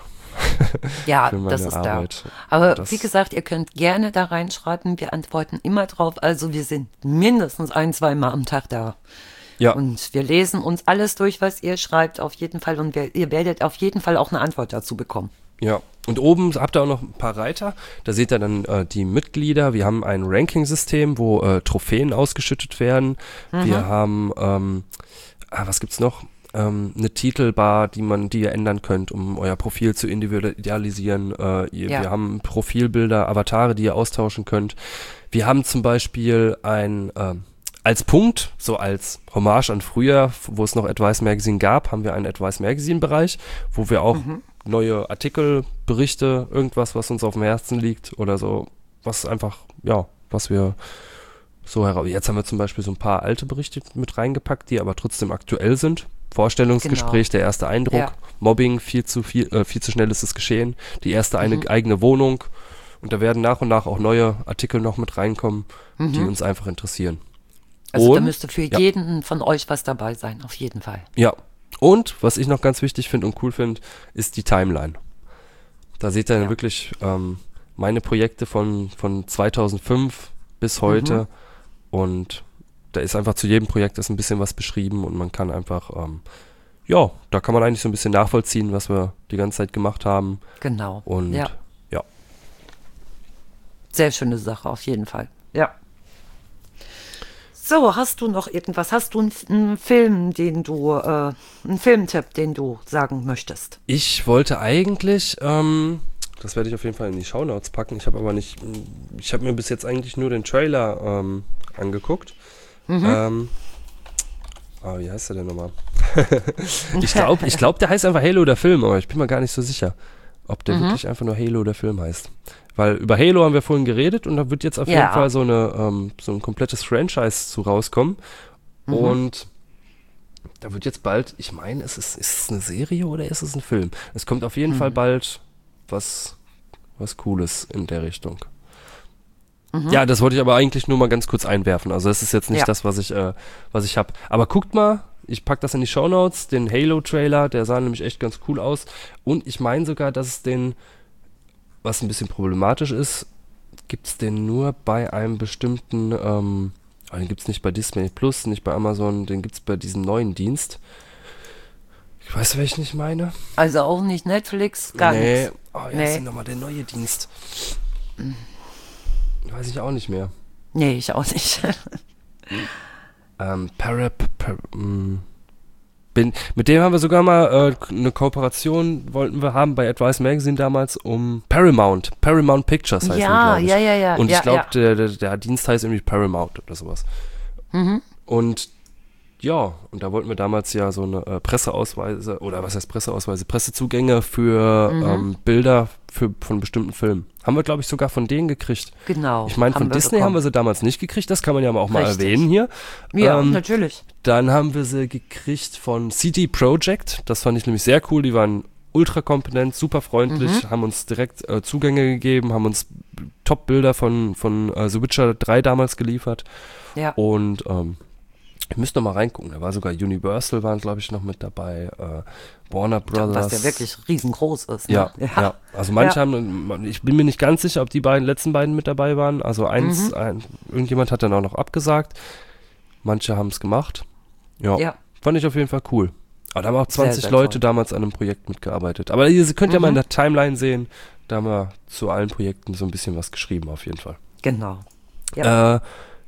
Ja, für meine das ist Arbeit. da. Aber Das- wie gesagt, ihr könnt gerne da reinschreiben. Wir antworten immer drauf. Also wir sind mindestens ein, zwei Mal am Tag da. Ja, Und wir lesen uns alles durch, was ihr schreibt, auf jeden Fall. Und wir, ihr werdet auf jeden Fall auch eine Antwort dazu bekommen. ja. Und oben habt ihr auch noch ein paar Reiter. Da seht ihr dann äh, die Mitglieder. Wir haben ein Ranking-System, wo äh, Trophäen ausgeschüttet werden. Wir haben, ähm, ah, was gibt's noch? Ähm, eine Titelbar, die man, die ihr ändern könnt, um euer Profil zu individualisieren. Äh, ihr, Ja. Wir haben Profilbilder, Avatare, die ihr austauschen könnt. Wir haben zum Beispiel ein, ähm, als Punkt, so als Hommage an früher, wo es noch Advice Magazine gab, haben wir einen Advice Magazine Bereich, wo wir auch neue Artikel, Berichte, irgendwas, was uns auf dem Herzen liegt oder so, was einfach, ja, was wir so heraus. Jetzt haben wir zum Beispiel so ein paar alte Berichte mit reingepackt, die aber trotzdem aktuell sind. Vorstellungsgespräch, Genau. der erste Eindruck, Ja. Mobbing, viel zu viel, äh, viel zu schnell ist es geschehen, die erste eine Mhm. eigene Wohnung und da werden nach und nach auch neue Artikel noch mit reinkommen, die uns einfach interessieren. Also da Und- müsste für ja. jeden von euch was dabei sein, auf jeden Fall. Ja, und was ich noch ganz wichtig finde und cool finde, ist die Timeline. Da seht ihr dann Ja. wirklich ähm, meine Projekte von, von zweitausendfünf bis heute und da ist einfach zu jedem Projekt ist ein bisschen was beschrieben und man kann einfach, ähm, ja, da kann man eigentlich so ein bisschen nachvollziehen, was wir die ganze Zeit gemacht haben Genau. und ja, ja. sehr schöne Sache, auf jeden Fall. Ja. So, hast du noch irgendwas? Hast du einen, einen Film, den du, äh, einen Filmtipp, den du sagen möchtest? Ich wollte eigentlich, ähm, das werde ich auf jeden Fall in die Shownotes packen. Ich habe aber nicht, ich habe mir bis jetzt eigentlich nur den Trailer ähm, angeguckt. Ähm, ah, wie heißt der denn nochmal? ich glaube, ich glaub, der heißt einfach Halo der Film, aber ich bin mir gar nicht so sicher, ob der wirklich einfach nur Halo der Film heißt. Weil über Halo haben wir vorhin geredet und da wird jetzt auf Ja. jeden Fall so, eine, ähm, so ein komplettes Franchise zu rauskommen. Und da wird jetzt bald, ich meine, ist es, ist es eine Serie oder ist es ein Film? Es kommt auf jeden Fall bald was, was Cooles in der Richtung. Ja, das wollte ich aber eigentlich nur mal ganz kurz einwerfen. Also das ist jetzt nicht Ja. das, was ich, äh, was ich habe. Aber guckt mal, ich pack das in die Shownotes, den Halo-Trailer, der sah nämlich echt ganz cool aus. Und ich meine sogar, dass es den, was ein bisschen problematisch ist, gibt es den nur bei einem bestimmten, ähm, oh, den gibt es nicht bei Disney Plus, nicht bei Amazon, den gibt es bei diesem neuen Dienst. Ich weiß, welchen ich meine. Also auch nicht Netflix, gar nee. nichts. Oh, ja, Nee. ist denn nochmal der neue Dienst? Weiß ich auch nicht mehr. Nee, ich auch nicht. Ähm, Parap, Par, mh, bin, mit dem haben wir sogar mal äh, eine Kooperation, wollten wir haben bei Advice Magazine damals, um Paramount, Paramount Pictures heißt Ja, die, glaub ich. ja, ja, ja, Und ja, ich glaube, ja. der, der, der Dienst heißt irgendwie Paramount oder sowas. Mhm. Und ja, und da wollten wir damals ja so eine äh, Presseausweise, oder was heißt Presseausweise, Pressezugänge für Mhm. ähm, Bilder für, von bestimmten Filmen. Haben wir, glaube ich, sogar von denen gekriegt. Genau. Ich meine, von haben wir Disney bekommen. haben wir sie damals nicht gekriegt, das kann man ja auch mal Richtig. erwähnen hier. Ja, Ähm, natürlich. Dann haben wir sie gekriegt von C D Projekt. Das fand ich nämlich sehr cool. Die waren ultra kompetent, super freundlich, haben uns direkt äh, Zugänge gegeben, haben uns Top-Bilder von, von äh, The Witcher drei damals geliefert. Ja. Und ähm, ich müsste noch mal reingucken. Da war sogar Universal, waren glaube ich noch mit dabei. Äh, Warner Brothers. Was ja wirklich riesengroß ist. Ne? Ja, ja, also manche Ja. haben, ich bin mir nicht ganz sicher, ob die beiden letzten beiden mit dabei waren. Also eins, Mhm. ein, irgendjemand hat dann auch noch abgesagt. Manche haben es gemacht. Ja, Ja. fand ich auf jeden Fall cool. Aber da haben auch zwanzig sehr Leute toll. damals an einem Projekt mitgearbeitet. Aber ihr könnt ja mal in Mhm. der Timeline sehen, da haben wir zu allen Projekten so ein bisschen was geschrieben auf jeden Fall. Genau. Ja. Äh,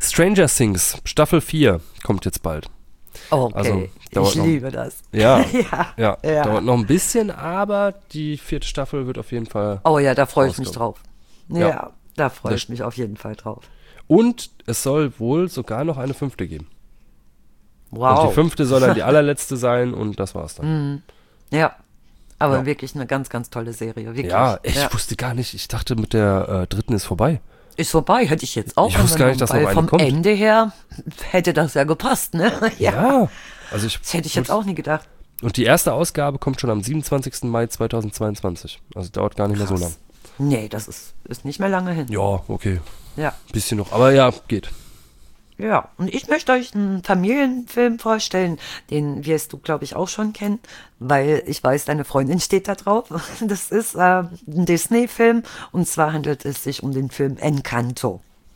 Stranger Things, Staffel vier, kommt jetzt bald. Okay, Also, dauert ich noch- liebe das. Ja, ja. ja, Ja. dauert noch ein bisschen, aber die vierte Staffel wird auf jeden Fall. Oh ja, da freue ich mich Rauskommen. drauf. Ja, Ja. da freue Das- ich mich auf jeden Fall drauf. Und es soll wohl sogar noch eine fünfte geben. Und Wow. die fünfte soll dann die allerletzte sein und das war's dann. Ja, aber Ja. wirklich eine ganz, ganz tolle Serie. Wirklich. Ja, ich Ja. wusste gar nicht, ich dachte mit der äh, dritten ist vorbei. Ist vorbei, hätte ich jetzt auch. Ich wusste gar nicht, dass noch weil eine vom kommt. Ende her hätte das ja gepasst, ne? Ja. Also ich, Das hätte ich jetzt auch nie gedacht. Und die erste Ausgabe kommt schon am siebenundzwanzigsten Mai zweitausendzweiundzwanzig. Also dauert gar nicht mehr so lang. Nee, das ist, ist nicht mehr lange hin. Ja, okay. Ja. Bisschen noch. Aber ja, geht. Ja, und ich möchte euch einen Familienfilm vorstellen, den wirst du, glaube ich, auch schon kennen, weil ich weiß, deine Freundin steht da drauf. Das ist äh, ein Disney-Film und zwar handelt es sich um den Film Encanto.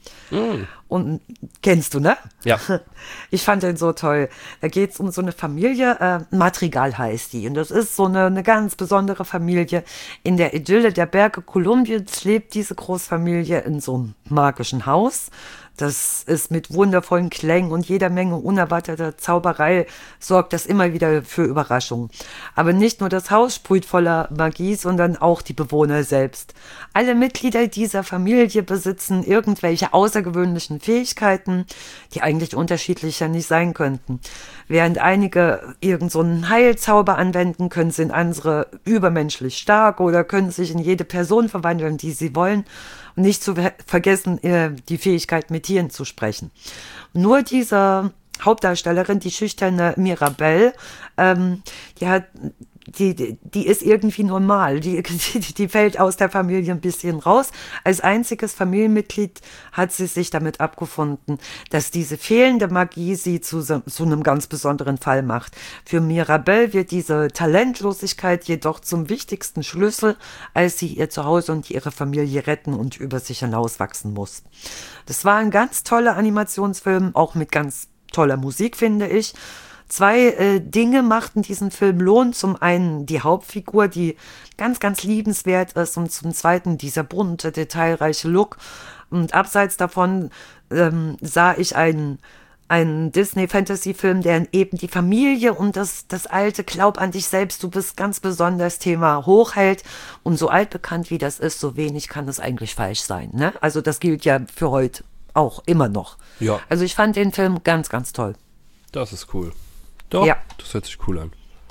Und kennst du, ne? Ja. Ich fand den so toll. Da geht es um so eine Familie, äh, Madrigal heißt die. Und das ist so eine, eine ganz besondere Familie. In der Idylle der Berge Kolumbiens lebt diese Großfamilie in so einem magischen Haus. Das ist mit wundervollen Klängen und jeder Menge unerwarteter Zauberei sorgt das immer wieder für Überraschungen. Aber nicht nur das Haus sprüht voller Magie, sondern auch die Bewohner selbst. Alle Mitglieder dieser Familie besitzen irgendwelche außergewöhnlichen Fähigkeiten, die eigentlich unterschiedlicher nicht sein könnten. Während einige irgend so einen Heilzauber anwenden, können sind andere übermenschlich stark oder können sich in jede Person verwandeln, die sie wollen. Und nicht zu ver- vergessen, äh, die Fähigkeit, mit Tieren zu sprechen. Nur diese Hauptdarstellerin, die schüchterne Mirabelle, ähm, die hat, die, die, die ist irgendwie normal. Die, die, die fällt aus der Familie ein bisschen raus. Als einziges Familienmitglied hat sie sich damit abgefunden, dass diese fehlende Magie sie zu, so- zu einem ganz besonderen Fall macht. Für Mirabelle wird diese Talentlosigkeit jedoch zum wichtigsten Schlüssel, als sie ihr Zuhause und ihre Familie retten und über sich hinauswachsen muss. Das war ein ganz toller Animationsfilm, auch mit ganz toller Musik, finde ich. Zwei äh, Dinge machten diesen Film lohn. Zum einen die Hauptfigur, die ganz, ganz liebenswert ist, und zum zweiten dieser bunte, detailreiche Look. Und abseits davon ähm, sah ich einen, einen Disney-Fantasy-Film, der eben die Familie und das, das alte Glaub an dich selbst, du bist ganz besonders Thema hochhält. Und so altbekannt wie das ist, so wenig kann es eigentlich falsch sein. Ne? Also das gilt ja für heute auch immer noch. Ja. Also ich fand den Film ganz, ganz toll. Das ist cool. Doch, Ja. das hört sich cool an.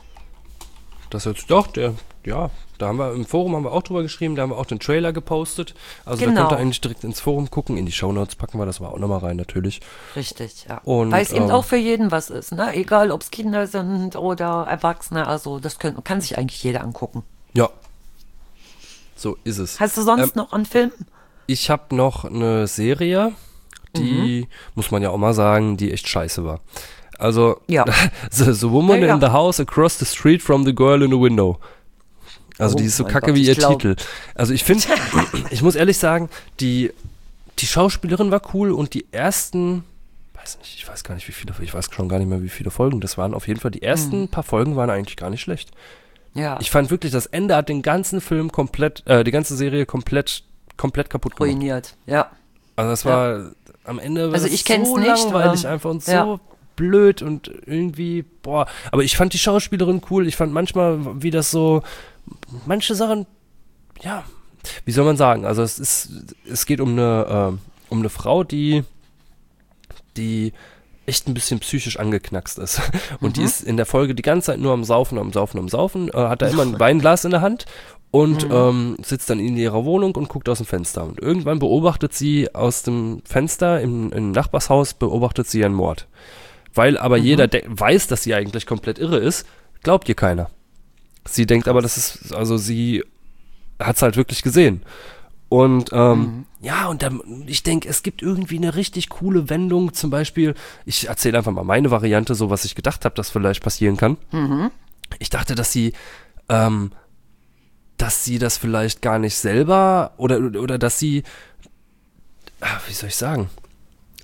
Das hört sich doch, der, ja, da haben wir im Forum haben wir auch drüber geschrieben, da haben wir auch den Trailer gepostet. Also Genau. da könnt ihr eigentlich direkt ins Forum gucken, in die Shownotes packen wir das aber auch nochmal rein, natürlich. Richtig, ja. Und, Weil es eben ähm, auch für jeden was ist, ne? Egal, ob es Kinder sind oder Erwachsene, also das können, kann sich eigentlich jeder angucken. Ja. So ist es. Hast du sonst Ähm, noch einen Film? Ich habe noch eine Serie, die, Mhm. muss man ja auch mal sagen, die echt scheiße war. Also, Ja. the, the Woman Ja, ja. in the House Across the Street from the Girl in the Window. Also Oh die ist so mein kacke Gott, wie ich ihr glaub- Titel. Also ich finde, ich muss ehrlich sagen, die, die Schauspielerin war cool und die ersten, weiß nicht, ich weiß gar nicht wie viele, ich weiß schon gar nicht mehr wie viele Folgen das waren. Auf jeden Fall die ersten Mhm. paar Folgen waren eigentlich gar nicht schlecht. Ja, Ich fand wirklich, das Ende hat den ganzen Film komplett, äh, die ganze Serie komplett, komplett kaputt gemacht. ruiniert, ja. Also das war am Ende war Also das ich kenn's so nicht, langweilig aber- einfach und so ja. blöd und irgendwie, boah. Aber ich fand die Schauspielerin cool. Ich fand manchmal, wie das so, manche Sachen, ja, wie soll man sagen? Also es ist, es geht um eine, äh, um eine Frau, die, die echt ein bisschen psychisch angeknackst ist. Und die ist in der Folge die ganze Zeit nur am Saufen, am Saufen, am Saufen, äh, hat da immer ein Weinglas in der Hand und ähm, sitzt dann in ihrer Wohnung und guckt aus dem Fenster. Und irgendwann beobachtet sie aus dem Fenster im, im Nachbarshaus, beobachtet sie einen Mord. Weil aber jeder de- weiß, dass sie eigentlich komplett irre ist, glaubt ihr keiner. Sie denkt aber, das ist, also sie hat es halt wirklich gesehen. Und ähm, ja, und dann, ich denke, es gibt irgendwie eine richtig coole Wendung. Zum Beispiel, ich erzähle einfach mal meine Variante, so was ich gedacht habe, dass vielleicht passieren kann. Ich dachte, dass sie, ähm, dass sie das vielleicht gar nicht selber oder, oder dass sie, ah, wie soll ich sagen,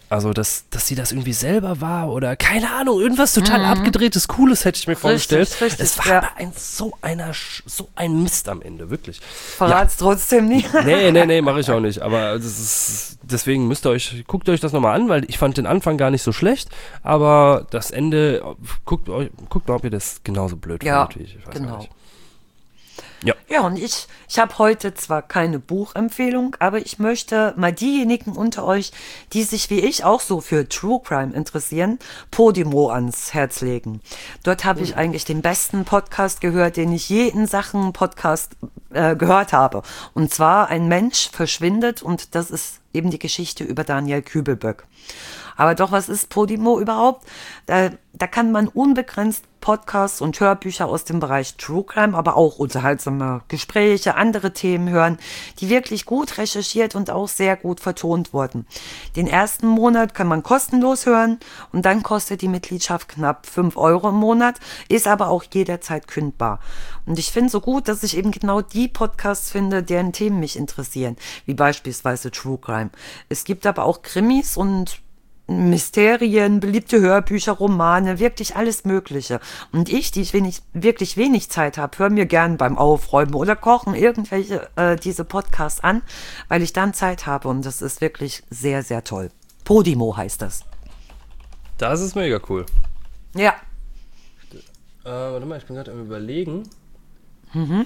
Also, dass, dass sie das irgendwie selber war oder keine Ahnung, irgendwas total abgedrehtes, Cooles hätte ich mir vorgestellt. richtig, es war ja. aber ein, so, einer, Sch- so ein Mist am Ende, wirklich. Verrat's trotzdem nicht. Nee, nee, nee, mache ich auch nicht. Aber das ist, deswegen müsst ihr euch, guckt euch das nochmal an, weil ich fand den Anfang gar nicht so schlecht, aber das Ende, guckt euch, guckt mal, ob ihr das genauso blöd Ja, findet wie ich. Ich weiß genau. gar nicht. Ja. Ja, und ich, ich habe heute zwar keine Buchempfehlung, aber ich möchte mal diejenigen unter euch, die sich wie ich auch so für True Crime interessieren, Podimo ans Herz legen. Dort habe ich eigentlich den besten Podcast gehört, den ich je in Sachen Podcast äh, gehört habe. Und zwar Ein Mensch verschwindet, und das ist eben die Geschichte über Daniel Kübelböck. Aber doch, was ist Podimo überhaupt? Da, da kann man unbegrenzt Podcasts und Hörbücher aus dem Bereich True Crime, aber auch unterhaltsame Gespräche, andere Themen hören, die wirklich gut recherchiert und auch sehr gut vertont wurden. Den ersten Monat kann man kostenlos hören und dann kostet die Mitgliedschaft knapp fünf Euro im Monat, ist aber auch jederzeit kündbar. Und ich finde so gut, dass ich eben genau die Podcasts finde, deren Themen mich interessieren, wie beispielsweise True Crime. Es gibt aber auch Krimis und Mysterien, beliebte Hörbücher, Romane, wirklich alles Mögliche. Und ich, die ich wenig, wirklich wenig Zeit habe, höre mir gern beim Aufräumen oder Kochen irgendwelche äh, diese Podcasts an, weil ich dann Zeit habe, und das ist wirklich sehr, sehr toll. Podimo heißt das. Das ist mega cool. Ja. Äh, warte mal, ich bin gerade am Überlegen, mhm.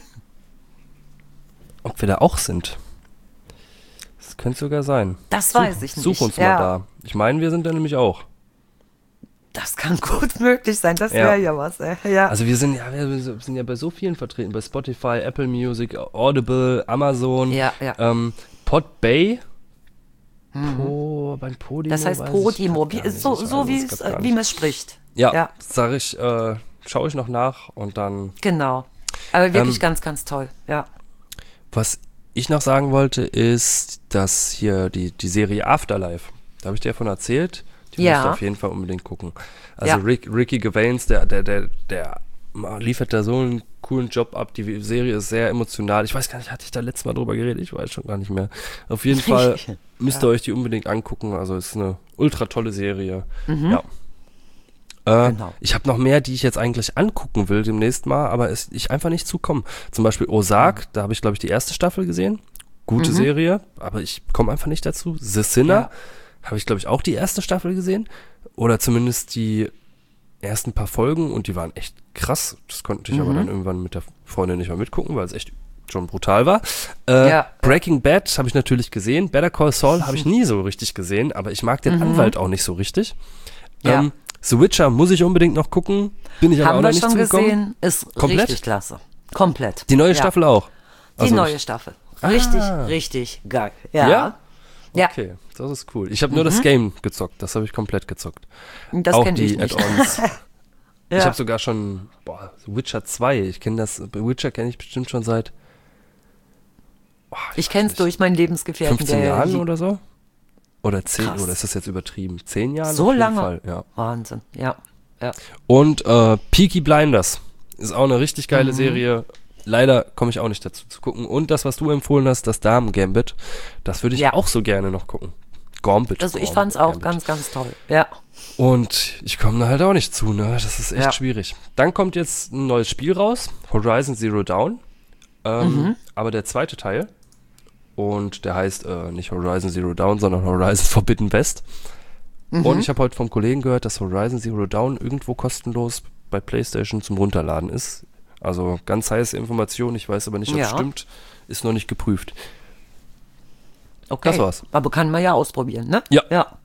ob wir da auch sind. Das könnte sogar sein. Das Such, weiß ich nicht. Such uns ja. mal da. Ich meine, wir sind da nämlich auch. Das kann gut möglich sein, das wäre ja. ja was. Ey. Ja. Also wir sind ja, wir sind ja bei so vielen vertreten, bei Spotify, Apple Music, Audible, Amazon, ja, ja. Ähm, Podbay. Mhm. Po, beim Podimo. Das heißt Podimo, wie, so, so wie, es, wie man es spricht. Ja, ja. sage ich, äh, schaue ich noch nach und dann. Genau. Aber wirklich ähm, ganz, ganz toll, ja. Was ich noch sagen wollte, ist, dass hier die, die Serie Afterlife, da habe ich dir davon erzählt, die ja. musst du auf jeden Fall unbedingt gucken. Also ja. Rick, Ricky Gervais, der, der, der, der liefert da so einen coolen Job ab. Die Serie ist sehr emotional. Ich weiß gar nicht, hatte ich da letztes Mal drüber geredet? Ich weiß schon gar nicht mehr. Auf jeden Fall müsst ihr ja. euch die unbedingt angucken. Also es ist eine ultra tolle Serie. Mhm. Ja. Äh, genau. Ich habe noch mehr, die ich jetzt eigentlich angucken will demnächst mal, aber es, ich einfach nicht zukomme. Zum Beispiel Ozark, mhm. da habe ich, glaube ich, die erste Staffel gesehen. Gute mhm. Serie, aber ich komme einfach nicht dazu. The Sinner ja. habe ich, glaube ich, auch die erste Staffel gesehen. Oder zumindest die ersten paar Folgen, und die waren echt krass. Das konnte ich mhm. aber dann irgendwann mit der Freundin nicht mehr mitgucken, weil es echt schon brutal war. Äh, ja. Breaking Bad habe ich natürlich gesehen. Better Call Saul habe ich nie so richtig gesehen, aber ich mag den mhm. Anwalt auch nicht so richtig. Ja. Ähm, The Witcher muss ich unbedingt noch gucken. Bin ich aber Haben auch noch wir nicht schon zugekommen. gesehen. Ist Komplett? Richtig klasse. Komplett. Die neue ja. Staffel auch? Die also neue ich, Staffel. Richtig, ah. richtig geil. Ja? Ja? Ja. Okay, das ist cool. Ich habe nur mhm. das Game gezockt. Das habe ich komplett gezockt. Das auch kenn die ich nicht. Add-ons. ja. Ich habe sogar schon boah, Witcher zwei. Ich kenne das. Witcher kenne ich bestimmt schon seit boah, ich, ich kenne es durch meinen Lebensgefährten. fünfzehn der, Jahren die, oder so? Oder zehn? Krass. Oder ist das jetzt übertrieben? zehn Jahre? So auf jeden lange? Fall, ja. Wahnsinn, ja. ja. Und äh, Peaky Blinders ist auch eine richtig geile mhm. Serie. Leider komme ich auch nicht dazu zu gucken. Und das, was du empfohlen hast, das Damen-Gambit, das würde ich ja. auch so gerne noch gucken. Gambit. Also ich Gambit, fand es auch Gambit. ganz, ganz toll. Ja. Und ich komme da halt auch nicht zu, ne? Das ist echt ja. schwierig. Dann kommt jetzt ein neues Spiel raus, Horizon Zero Dawn. Ähm, mhm. Aber der zweite Teil. Und der heißt äh, nicht Horizon Zero Dawn, sondern Horizon Forbidden West. Mhm. Und ich habe heute vom Kollegen gehört, dass Horizon Zero Dawn irgendwo kostenlos bei PlayStation zum Runterladen ist. Also ganz heiße Information, ich weiß aber nicht, ob es ja. stimmt. Ist noch nicht geprüft. Okay. Das war's. Aber kann man ja ausprobieren, ne? Ja. Ja.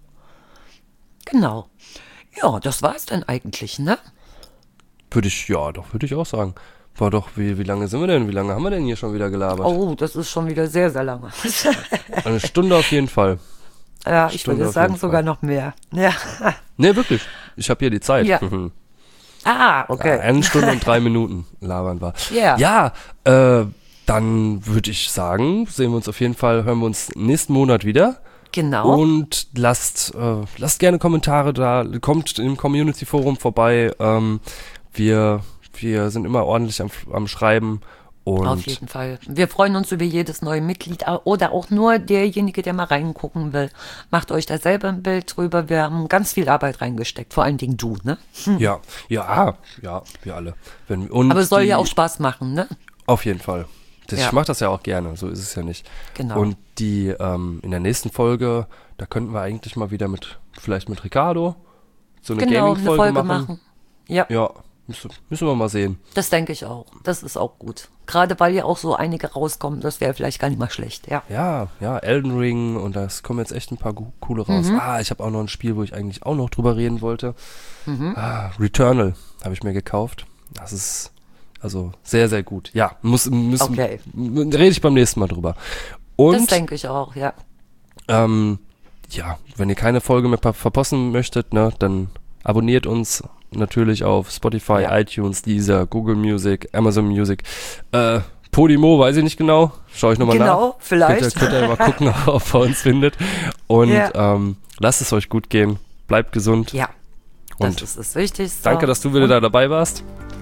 Genau. Ja, das war's dann eigentlich, ne? Würde ich, ja, doch, würde ich auch sagen. War doch, wie, wie lange sind wir denn? Wie lange haben wir denn hier schon wieder gelabert? Oh, das ist schon wieder sehr, sehr lange. Eine Stunde auf jeden Fall. Ja, ich Stunde würde sagen sogar noch mehr. Ja. Nee, wirklich. Ich habe hier die Zeit. Ja. Ah, okay. Ja, eine Stunde und drei Minuten labern wir. Yeah. Ja, äh, dann würde ich sagen, sehen wir uns auf jeden Fall, hören wir uns nächsten Monat wieder. Genau. Und lasst, äh, lasst gerne Kommentare da, kommt im Community-Forum vorbei. Ähm, wir, wir sind immer ordentlich am, am Schreiben Und Auf jeden Fall. Wir freuen uns über jedes neue Mitglied oder auch nur derjenige, der mal reingucken will. Macht euch da selber ein Bild drüber. Wir haben ganz viel Arbeit reingesteckt. Vor allen Dingen du, ne? Ja, ja, ja, wir alle. Wenn, und Aber es soll die, ja auch Spaß machen, ne? Auf jeden Fall. Das, Ja. Ich mache das ja auch gerne, so ist es ja nicht. Genau. Und die ähm, in der nächsten Folge, da könnten wir eigentlich mal wieder mit, vielleicht mit Ricardo, so eine Genau, eine Gaming-Folge Folge machen. machen. Ja, Ja, müssen, müssen wir mal sehen. das denke ich auch. Das ist auch gut. Gerade weil ja auch so einige rauskommen, das wäre vielleicht gar nicht mal schlecht, ja. Ja, ja, Elden Ring und das kommen jetzt echt ein paar gu- coole raus. Mhm. Ah, ich habe auch noch ein Spiel, wo ich eigentlich auch noch drüber reden wollte. Ah, Returnal habe ich mir gekauft. Das ist also sehr, sehr gut. Ja, muss, müssen, Okay. m- rede ich beim nächsten Mal drüber. Und Das denke ich auch, ja. ähm, ja, wenn ihr keine Folge mehr pa- verpassen möchtet, ne, dann abonniert uns natürlich auf Spotify, Ja. iTunes, Deezer, Google Music, Amazon Music, äh, Podimo, weiß ich nicht genau. Schau ich nochmal nach. Genau, vielleicht. Könnt ihr, könnt ihr mal gucken, ob ihr uns findet. Und Ja. ähm, lasst es euch gut gehen. Bleibt gesund. Ja, das Und ist das Wichtigste. danke, dass du wieder Und da dabei warst.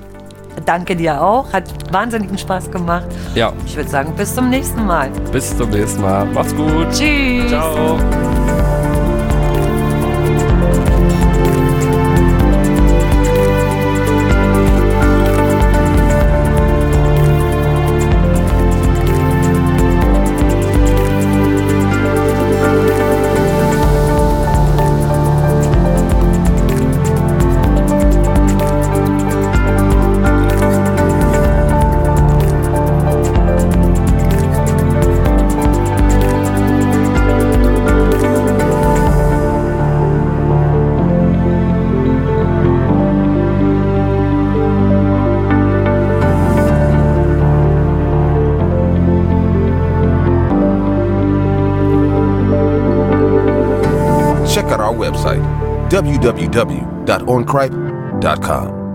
Danke dir auch. Hat wahnsinnigen Spaß gemacht. Ja, Ich würde sagen, bis zum nächsten Mal. bis zum nächsten Mal. Macht's gut. Tschüss. Ciao. Check out our website, w w w dot on cripe dot com.